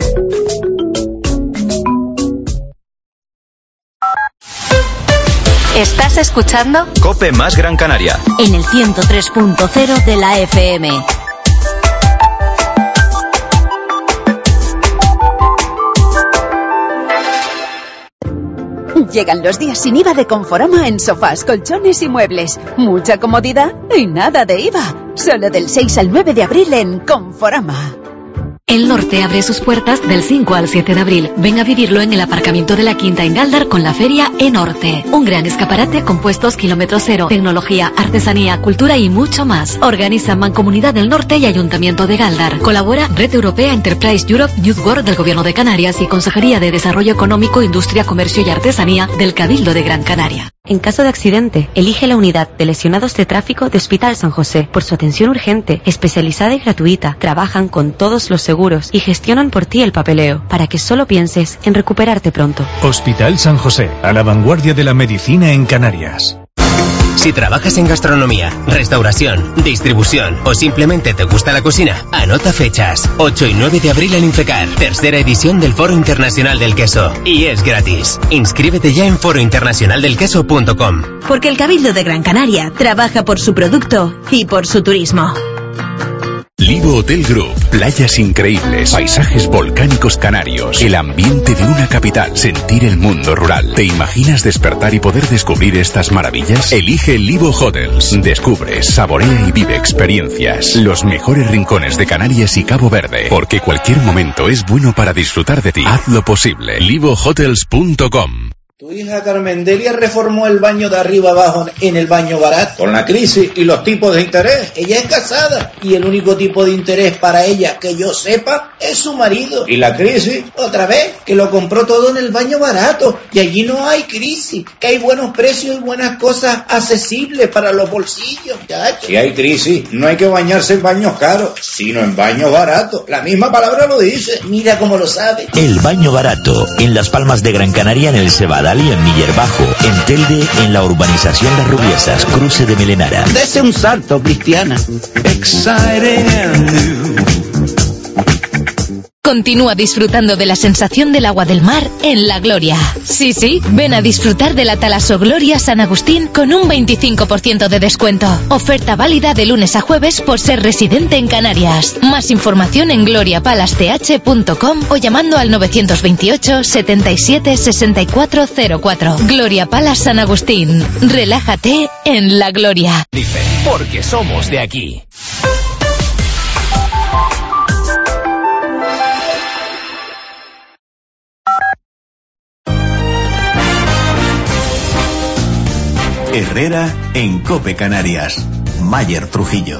¿Estás escuchando? COPE más Gran Canaria. En el 103.0 de la FM. Llegan los días sin IVA de Conforama en sofás, colchones y muebles. Mucha comodidad y nada de IVA. Solo del 6 al 9 de abril en Conforama. El Norte abre sus puertas del 5 al 7 de abril. Ven a vivirlo en el aparcamiento de la Quinta en Galdar con la feria E-Norte. Un gran escaparate con puestos kilómetro cero, tecnología, artesanía, cultura y mucho más. Organiza Mancomunidad del Norte y Ayuntamiento de Galdar. Colabora Red Europea Enterprise Europe Youth World del Gobierno de Canarias y Consejería de Desarrollo Económico, Industria, Comercio y Artesanía del Cabildo de Gran Canaria. En caso de accidente, elige la unidad de lesionados de tráfico de Hospital San José. Por su atención urgente, especializada y gratuita, trabajan con todos los seguros y gestionan por ti el papeleo, para que solo pienses en recuperarte pronto. Hospital San José, a la vanguardia de la medicina en Canarias. Si trabajas en gastronomía, restauración, distribución o simplemente te gusta la cocina, anota fechas. 8 y 9 de abril en Infecar, tercera edición del Foro Internacional del Queso. Y es gratis. Inscríbete ya en forointernacionaldelqueso.com. Porque el Cabildo de Gran Canaria trabaja por su producto y por su turismo. Livo Hotel Group, playas increíbles, paisajes volcánicos canarios, el ambiente de una capital, sentir el mundo rural. ¿Te imaginas despertar y poder descubrir estas maravillas? Elige Livo Hotels. Descubre, saborea y vive experiencias. Los mejores rincones de Canarias y Cabo Verde, porque cualquier momento es bueno para disfrutar de ti. Hazlo posible. livohotels.com. Tu hija Carmen Delia reformó el baño de arriba abajo en el baño barato. Con la crisis y los tipos de interés, ella es casada y el único tipo de interés para ella que yo sepa es su marido. Y la crisis, otra vez, que lo compró todo en el baño barato y allí no hay crisis, que hay buenos precios y buenas cosas accesibles para los bolsillos, chacho. Si hay crisis, no hay que bañarse en baños caros, sino en baños baratos. La misma palabra lo dice, mira cómo lo sabe. El baño barato, en Las Palmas de Gran Canaria, en el Cebadal y en Miller Bajo, en Telde, en la urbanización Las Rubiesas, cruce de Melenara. Dese un salto, Cristiana. Continúa disfrutando de la sensación del agua del mar en La Gloria. Sí, ven a disfrutar de la Talasogloria San Agustín con un 25% de descuento. Oferta válida de lunes a jueves por ser residente en Canarias. Más información en gloriapalace.com o llamando al 928 77 6404. Gloria Palace San Agustín. Relájate en La Gloria. Porque somos de aquí. Herrera en COPE Canarias. Mayer Trujillo.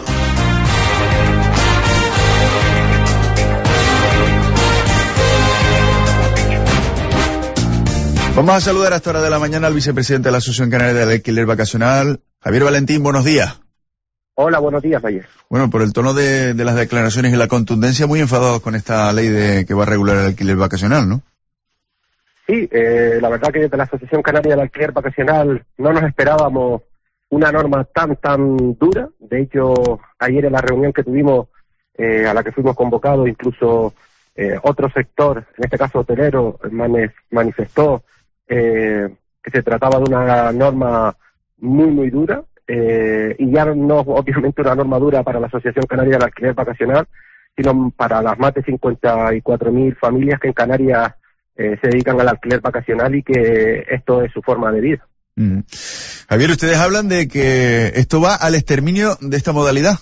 Vamos a saludar a esta hora de la mañana al vicepresidente de la Asociación Canaria del Alquiler Vacacional, Javier Valentín. Buenos días. Hola, buenos días, Mayer. Bueno, por el tono de las declaraciones y la contundencia, muy enfadados con esta ley que va a regular el alquiler vacacional, ¿no? Sí, la verdad que desde la Asociación Canaria del Alquiler Vacacional no nos esperábamos una norma tan dura. De hecho, ayer en la reunión que tuvimos, a la que fuimos convocados, incluso Otro sector, en este caso hotelero, manifestó que se trataba de una norma muy, muy dura, y ya no obviamente una norma dura para la Asociación Canaria del Alquiler Vacacional, sino para las más de 54.000 familias que en Canarias se dedican al alquiler vacacional y que esto es su forma de vida. Javier, ustedes hablan de que esto va al exterminio de esta modalidad.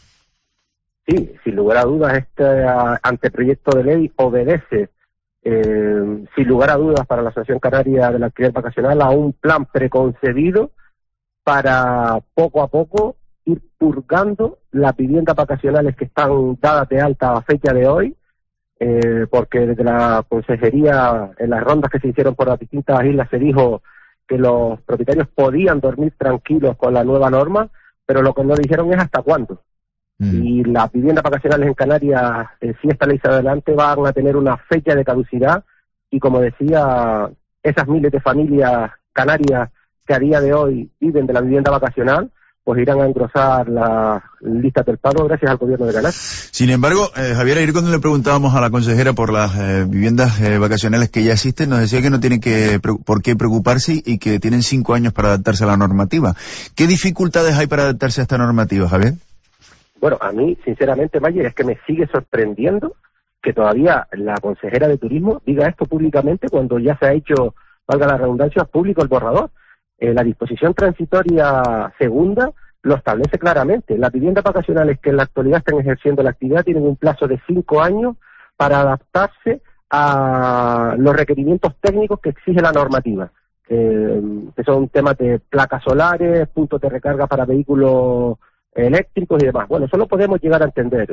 Sí, sin lugar a dudas, este anteproyecto de ley obedece, sin lugar a dudas, para la Asociación Canaria del Alquiler Vacacional a un plan preconcebido para poco a poco ir purgando las viviendas vacacionales que están dadas de alta a fecha de hoy, porque desde la consejería, en las rondas que se hicieron por las distintas islas, se dijo que los propietarios podían dormir tranquilos con la nueva norma, pero lo que no dijeron es hasta cuándo. Y las viviendas vacacionales en Canarias, si esta ley sale adelante, van a tener una fecha de caducidad, y como decía, esas miles de familias canarias que a día de hoy viven de la vivienda vacacional, pues irán a engrosar las listas del paro gracias al gobierno de Canarias. Sin embargo, Javier, ayer cuando le preguntábamos a la consejera por las viviendas vacacionales que ya existen, nos decía que no tienen por qué preocuparse y que tienen 5 años para adaptarse a la normativa. ¿Qué dificultades hay para adaptarse a esta normativa, Javier? Bueno, a mí, sinceramente, Mayer, es que me sigue sorprendiendo que todavía la consejera de Turismo diga esto públicamente cuando ya se ha hecho, valga la redundancia, público el borrador. La disposición transitoria segunda lo establece claramente. Las viviendas vacacionales que en la actualidad están ejerciendo la actividad tienen un plazo de 5 años para adaptarse a los requerimientos técnicos que exige la normativa, que son temas de placas solares, puntos de recarga para vehículos eléctricos y demás. Bueno, eso lo podemos llegar a entender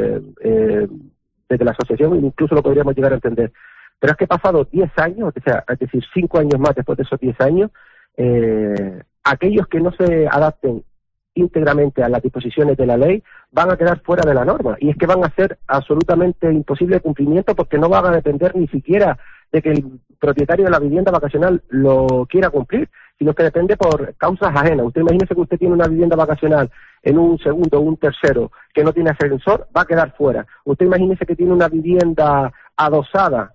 desde la asociación, incluso lo podríamos llegar a entender. Pero es que pasado 10 años, o sea, es decir, 5 años más después de esos 10 años, aquellos que no se adapten íntegramente a las disposiciones de la ley van a quedar fuera de la norma, y es que van a ser absolutamente imposible de cumplimiento, porque no van a depender ni siquiera de que el propietario de la vivienda vacacional lo quiera cumplir, sino que depende por causas ajenas. Usted imagínese que usted tiene una vivienda vacacional en un segundo o un tercero que no tiene ascensor, va a quedar fuera. Usted imagínese que tiene una vivienda adosada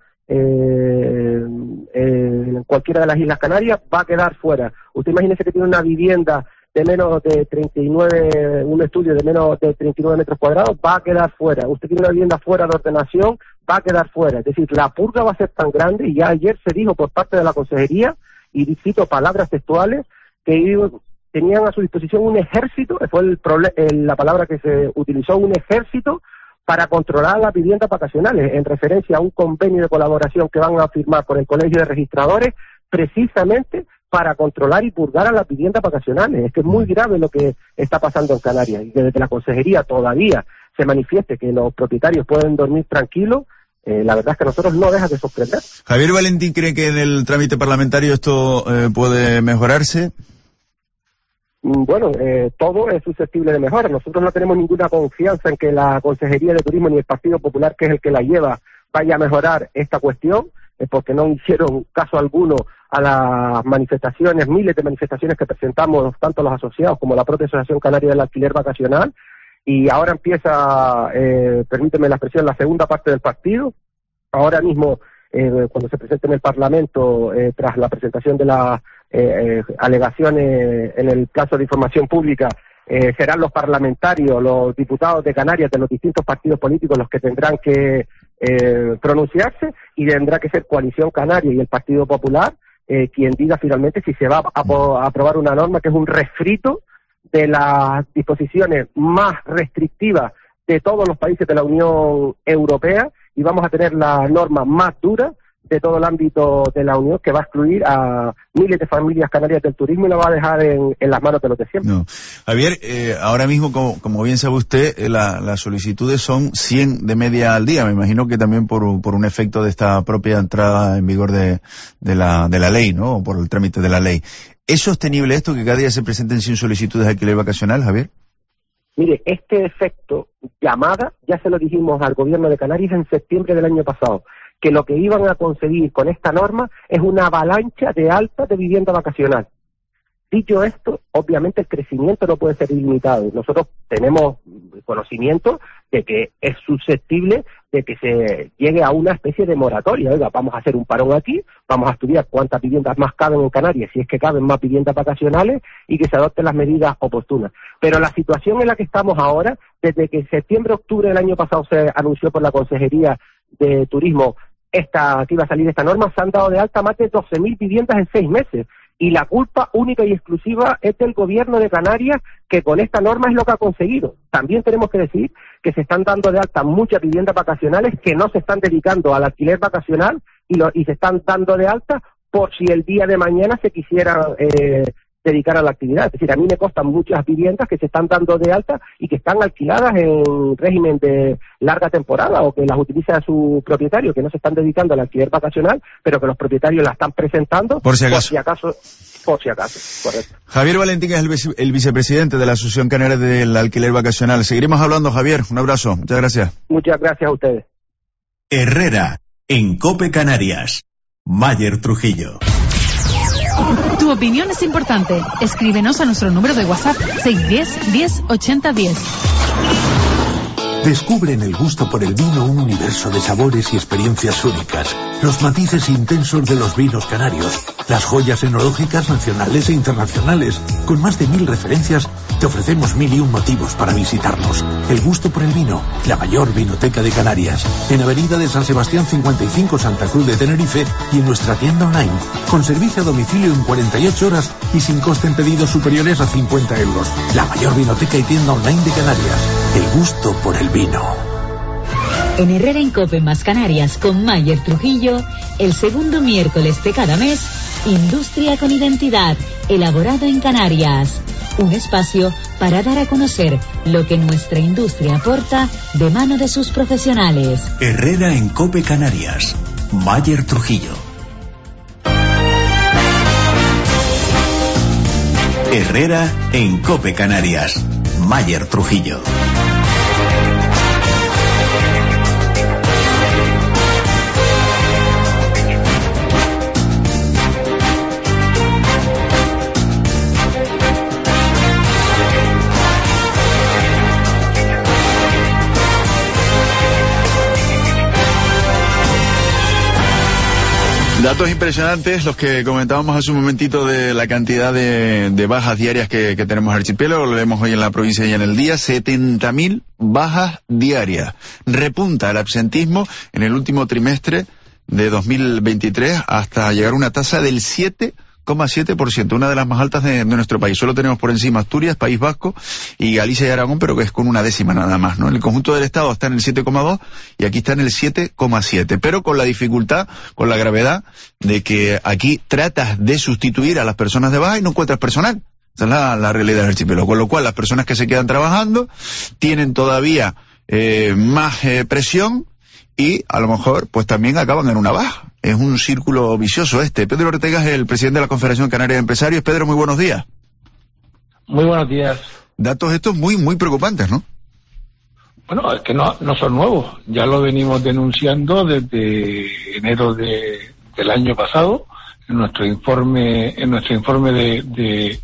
en cualquiera de las Islas Canarias, va a quedar fuera. Usted imagínese que tiene una vivienda de menos de 39, un estudio de menos de 39 metros cuadrados, va a quedar fuera. Usted tiene una vivienda fuera de ordenación, va a quedar fuera. Es decir, la purga va a ser tan grande, y ya ayer se dijo por parte de la consejería, y cito palabras textuales, que ellos tenían a su disposición un ejército, fue la palabra que se utilizó, un ejército para controlar las viviendas vacacionales, en referencia a un convenio de colaboración que van a firmar con el Colegio de Registradores, precisamente para controlar y purgar a las viviendas vacacionales. Es que es muy grave lo que está pasando en Canarias, y que desde la consejería todavía se manifieste que los propietarios pueden dormir tranquilos. La verdad es que a nosotros no deja de sorprender. Javier Valentín, ¿cree que en el trámite parlamentario esto puede mejorarse? Bueno, todo es susceptible de mejora. Nosotros no tenemos ninguna confianza en que la Consejería de Turismo ni el Partido Popular, que es el que la lleva, vaya a mejorar esta cuestión, porque no hicieron caso alguno a las manifestaciones, miles de manifestaciones que presentamos tanto los asociados como la propia Asociación Canaria del Alquiler Vacacional. Y ahora empieza, permíteme la expresión, la segunda parte del partido. Ahora mismo, cuando se presente en el Parlamento, tras la presentación de las alegaciones en el plazo de información pública, serán los parlamentarios, los diputados de Canarias de los distintos partidos políticos los que tendrán que pronunciarse, y tendrá que ser Coalición Canaria y el Partido Popular quien diga finalmente si se va a aprobar una norma que es un refrito de las disposiciones más restrictivas de todos los países de la Unión Europea, y vamos a tener la norma más dura de todo el ámbito de la Unión, que va a excluir a miles de familias canarias del turismo y la va a dejar en las manos de los de siempre. No. Javier, ahora mismo, como bien sabe usted, las solicitudes son 100 de media al día. Me imagino que también por un efecto de esta propia entrada en vigor de la ley, ¿no? Por el trámite de la ley. ¿Es sostenible esto, que cada día se presenten 100 solicitudes de alquiler vacacional, Javier? Mire, este efecto llamada ya se lo dijimos al gobierno de Canarias en septiembre del año pasado, que lo que iban a conseguir con esta norma es una avalancha de alta de vivienda vacacional. Dicho esto, obviamente el crecimiento no puede ser ilimitado. Nosotros tenemos conocimiento de que es susceptible de que se llegue a una especie de moratoria. Oiga, vamos a hacer un parón aquí, vamos a estudiar cuántas viviendas más caben en Canarias, si es que caben más viviendas vacacionales, y que se adopten las medidas oportunas. Pero la situación en la que estamos ahora, desde que en septiembre-octubre del año pasado se anunció por la Consejería de Turismo que iba a salir esta norma, se han dado de alta más de 12.000 viviendas en 6 meses. Y la culpa única y exclusiva es del gobierno de Canarias, que con esta norma es lo que ha conseguido. También tenemos que decir que se están dando de alta muchas viviendas vacacionales que no se están dedicando al alquiler vacacional y se están dando de alta por si el día de mañana se quisieran dedicar a la actividad. Es decir, a mí me costan muchas viviendas que se están dando de alta y que están alquiladas en régimen de larga temporada, o que las utiliza su propietario, que no se están dedicando al alquiler vacacional, pero que los propietarios la están presentando por si acaso, correcto. Javier Valentín es el vicepresidente de la Asociación Canaria del Alquiler Vacacional. Seguiremos hablando, Javier. Un abrazo. Muchas gracias. Muchas gracias a ustedes. Herrera, en COPE Canarias. Mayer Trujillo. Tu opinión es importante. Escríbenos a nuestro número de WhatsApp 610 10 80 10. Descubre en el gusto por el vino un universo de sabores y experiencias únicas. Los matices intensos de los vinos canarios, las joyas enológicas nacionales e internacionales. Con más de 1000 referencias, te ofrecemos 1001 motivos para visitarnos. El gusto por el vino, la mayor vinoteca de Canarias. En Avenida de San Sebastián 55, Santa Cruz de Tenerife, y en nuestra tienda online, con servicio a domicilio en 48 horas y sin coste en pedidos superiores a 50 euros. La mayor vinoteca y tienda online de Canarias. El gusto por el vino. En Herrera en COPE más Canarias con Mayer Trujillo, el segundo miércoles de cada mes, Industria con Identidad, elaborado en Canarias. Un espacio para dar a conocer lo que nuestra industria aporta de mano de sus profesionales. Herrera en COPE Canarias. Mayer Trujillo. Herrera en COPE Canarias. Mayer Trujillo. Datos impresionantes, los que comentábamos hace un momentito de la cantidad de bajas diarias que tenemos en el archipiélago. Lo vemos hoy en la provincia y en el día. 70.000 bajas diarias. Repunta el absentismo en el último trimestre de 2023 hasta llegar a una tasa del 7,7%, una de las más altas de nuestro país. Solo tenemos por encima Asturias, País Vasco y Galicia y Aragón, pero que es con una décima nada más, ¿no? En el conjunto del Estado está en el 7,2 y aquí está en el 7,7, pero con la dificultad, con la gravedad de que aquí tratas de sustituir a las personas de baja y no encuentras personal. Esa es la realidad del archipiélago, con lo cual las personas que se quedan trabajando tienen todavía más presión y a lo mejor pues también acaban en una baja. Es un círculo vicioso este. Pedro Ortega es el presidente de la Confederación Canaria de Empresarios. Pedro, muy buenos días. Muy buenos días. Datos estos muy preocupantes, ¿no? Bueno, es que no son nuevos. Ya lo venimos denunciando desde enero del año pasado en nuestro informe de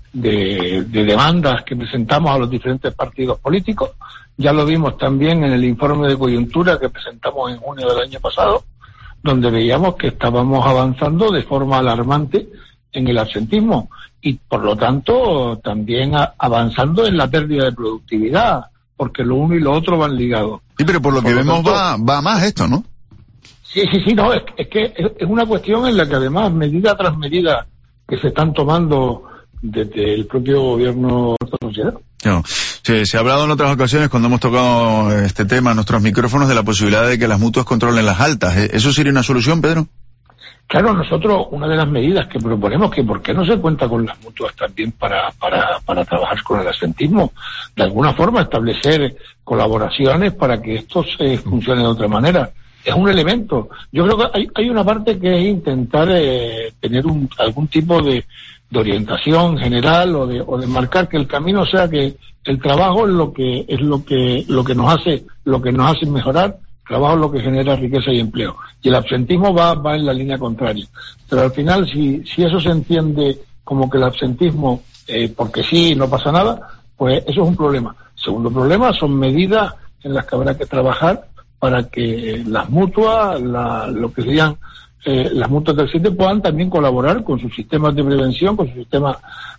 demandas que presentamos a los diferentes partidos políticos. Ya lo vimos también en el informe de coyuntura que presentamos en junio del año pasado, donde veíamos que estábamos avanzando de forma alarmante en el absentismo y, por lo tanto, también avanzando en la pérdida de productividad, porque lo uno y lo otro van ligados. Sí, pero por lo que vemos va más esto, ¿no? Sí, no, es que es una cuestión en la que además medida tras medida que se están tomando desde el propio gobierno de la sociedad. No. Se ha hablado en otras ocasiones cuando hemos tocado este tema en nuestros micrófonos de la posibilidad de que las mutuas controlen las altas. ¿Eso sería una solución, Pedro? Claro, nosotros una de las medidas que proponemos que por qué no se cuenta con las mutuas también para trabajar con el absentismo, de alguna forma establecer colaboraciones para que esto se funcione de otra manera. Es un elemento. Yo creo que hay una parte que es intentar tener algún tipo de orientación general o de marcar que el camino sea que el trabajo es lo que nos hace mejorar. El trabajo es lo que genera riqueza y empleo, y el absentismo va en la línea contraria. Pero al final, si eso se entiende como que el absentismo porque sí no pasa nada, pues eso es un problema. Segundo problema son medidas en las que habrá que trabajar para que las mutuas, lo que serían las mutuas del accidente puedan también colaborar con sus sistemas de prevención, con sus sistemas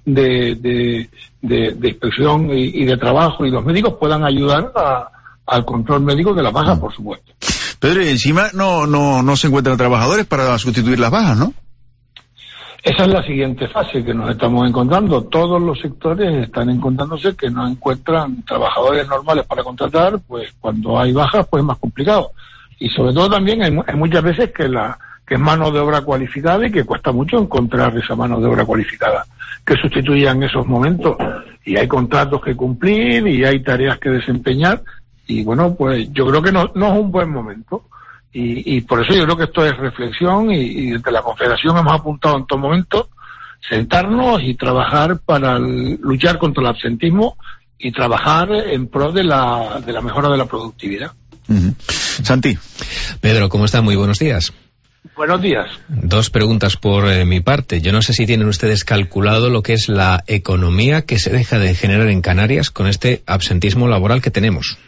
de inspección y de trabajo, y los médicos puedan ayudar al control médico de las bajas, por supuesto. Pedro, y encima no se encuentran trabajadores para sustituir las bajas, ¿no? Esa es la siguiente fase que nos estamos encontrando. Todos los sectores están encontrándose que no encuentran trabajadores normales para contratar, pues cuando hay bajas pues es más complicado. Y sobre todo también hay muchas veces que es mano de obra cualificada y que cuesta mucho encontrar esa mano de obra cualificada que sustituya en esos momentos. Y hay contratos que cumplir y hay tareas que desempeñar. Y bueno, pues yo creo que no es un buen momento. Y por eso yo creo que esto es reflexión y desde la Confederación hemos apuntado en todo momento sentarnos y trabajar para luchar contra el absentismo y trabajar en pro de la mejora de la productividad. Santi. Pedro, ¿cómo está? Muy buenos días. Buenos días. Dos preguntas por mi parte. Yo no sé si tienen ustedes calculado lo que es la economía que se deja de generar en Canarias con este absentismo laboral que tenemos.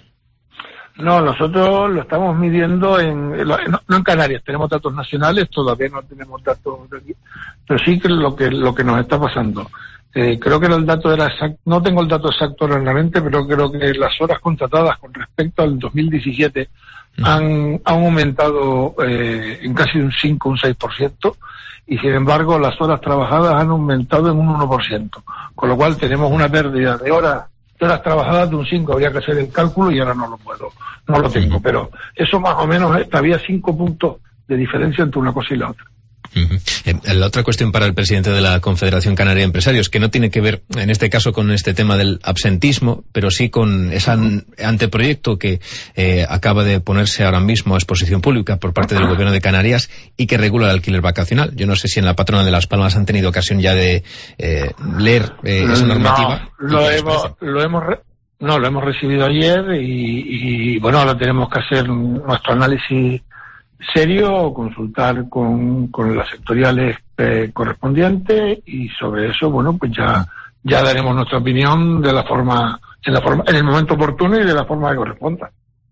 No, nosotros lo estamos midiendo no en Canarias, tenemos datos nacionales, todavía no tenemos datos de aquí, pero sí que lo que nos está pasando. Creo que el dato era exacto, no tengo el dato exacto realmente, pero creo que las horas contratadas con respecto al 2017 han aumentado en casi un 5, un 6%, y sin embargo las horas trabajadas han aumentado en un 1%, con lo cual tenemos una pérdida de horas trabajadas de un 5, habría que hacer el cálculo y ahora no lo tengo, pero eso más o menos había 5 puntos de diferencia entre una cosa y la otra. La otra cuestión para el presidente de la Confederación Canaria de Empresarios, que no tiene que ver en este caso con este tema del absentismo, pero sí con ese anteproyecto que acaba de ponerse ahora mismo a exposición pública por parte del Gobierno de Canarias y que regula el alquiler vacacional. Yo no sé si en la patrona de Las Palmas han tenido ocasión ya de leer esa normativa. Lo hemos recibido ayer y bueno, ahora tenemos que hacer nuestro análisis serio, consultar con las sectoriales correspondientes, y sobre eso, bueno, pues ya daremos nuestra opinión en el momento oportuno y de la forma que corresponda.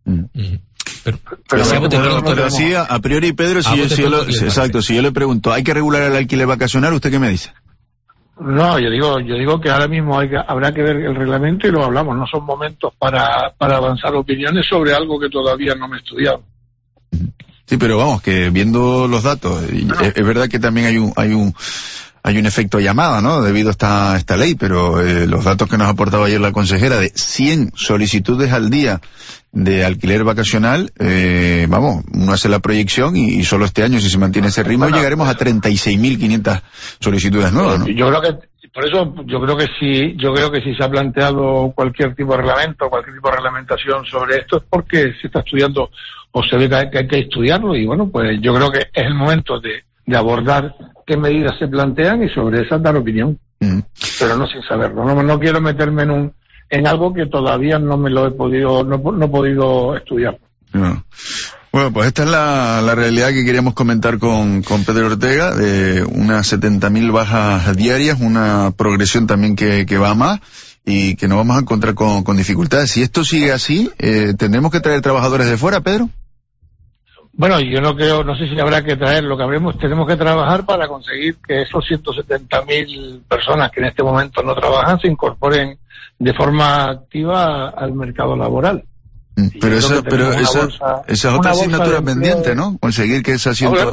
Pero así, a priori, Pedro, si yo le pregunto, ¿hay que regular el alquiler vacacional? ¿Usted qué me dice? No, yo digo que ahora mismo habrá que ver el reglamento y lo hablamos. No son momentos para avanzar opiniones sobre algo que todavía no me he estudiado. Sí, pero vamos, que viendo los datos, es verdad que también hay un efecto llamada, ¿no? Debido a esta ley, pero los datos que nos aportaba ayer la consejera de 100 solicitudes al día de alquiler vacacional, vamos, uno hace la proyección y solo este año, si se mantiene ese ritmo, llegaremos a 36.500 solicitudes nuevas, ¿no? Yo creo que, por eso, yo creo que si se ha planteado cualquier tipo de reglamento, cualquier tipo de reglamentación sobre esto, es porque se está estudiando o se ve que hay que estudiarlo, y bueno, pues yo creo que es el momento de abordar qué medidas se plantean y sobre esas dar opinión, pero no sin saberlo. No quiero meterme en algo que todavía no me lo he podido estudiar. No. Bueno, pues esta es la realidad que queríamos comentar con Pedro Ortega, de unas 70.000 bajas diarias, una progresión también que va a más, y que nos vamos a encontrar con dificultades. Si esto sigue así, ¿tendremos que traer trabajadores de fuera, Pedro? Bueno, yo no sé si habrá que traer, tenemos que trabajar para conseguir que esos 170.000 personas que en este momento no trabajan se incorporen de forma activa al mercado laboral. Pero esa es otra asignatura pendiente, ¿no? Conseguir que ese asiento...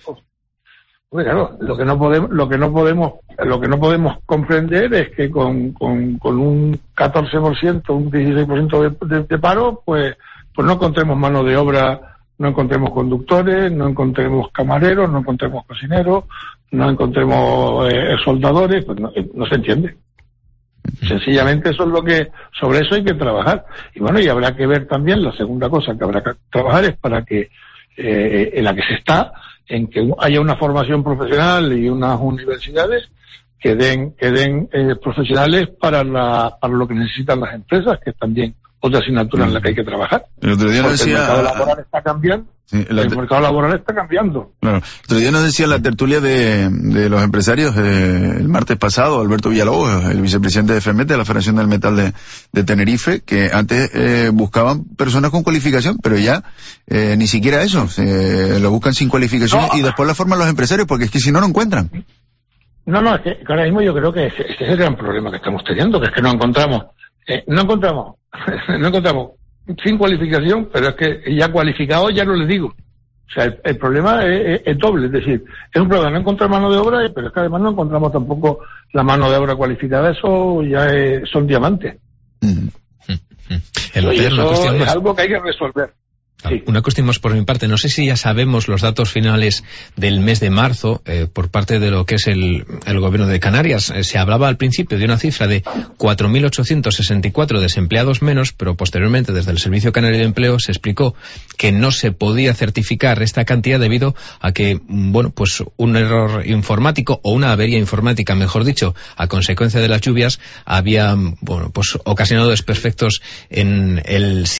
Claro, lo que no podemos comprender es que con un 14%, un 16% de paro, pues no encontremos mano de obra, no encontremos conductores, no encontremos camareros, no encontremos cocineros, no encontremos soldadores, pues no se entiende. Sencillamente sobre eso hay que trabajar. Y bueno, y habrá que ver también, la segunda cosa que habrá que trabajar es para que en la que se está, en que haya una formación profesional y unas universidades que den profesionales para lo que necesitan las empresas, que es también otra asignatura en la que hay que trabajar. El otro día el mercado laboral está cambiando. Sí, el mercado laboral está cambiando. Claro. Otro día nos decía en la tertulia de los empresarios, el martes pasado, Alberto Villalobos, el vicepresidente de FEMET, de la Federación del Metal de Tenerife, que antes buscaban personas con cualificación, pero ya ni siquiera eso, lo buscan sin cualificación y después la forman los empresarios, porque es que si no, no encuentran. No, es que ahora mismo yo creo que ese es el gran problema que estamos teniendo, que es que no encontramos sin cualificación, pero es que ya cualificado ya no les digo. O sea, el problema es doble, es decir, es un problema no encontrar mano de obra, pero es que además no encontramos tampoco la mano de obra cualificada, eso ya son diamantes. Y eso es algo que hay que resolver. Sí. Una cuestión más por mi parte, no sé si ya sabemos los datos finales del mes de marzo por parte de lo que es el gobierno de Canarias. Se hablaba al principio de una cifra de 4.864 desempleados menos, pero posteriormente desde el Servicio Canario de Empleo se explicó que no se podía certificar esta cantidad debido a que, pues un error informático o una avería informática, mejor dicho, a consecuencia de las lluvias, había, pues ocasionado desperfectos en el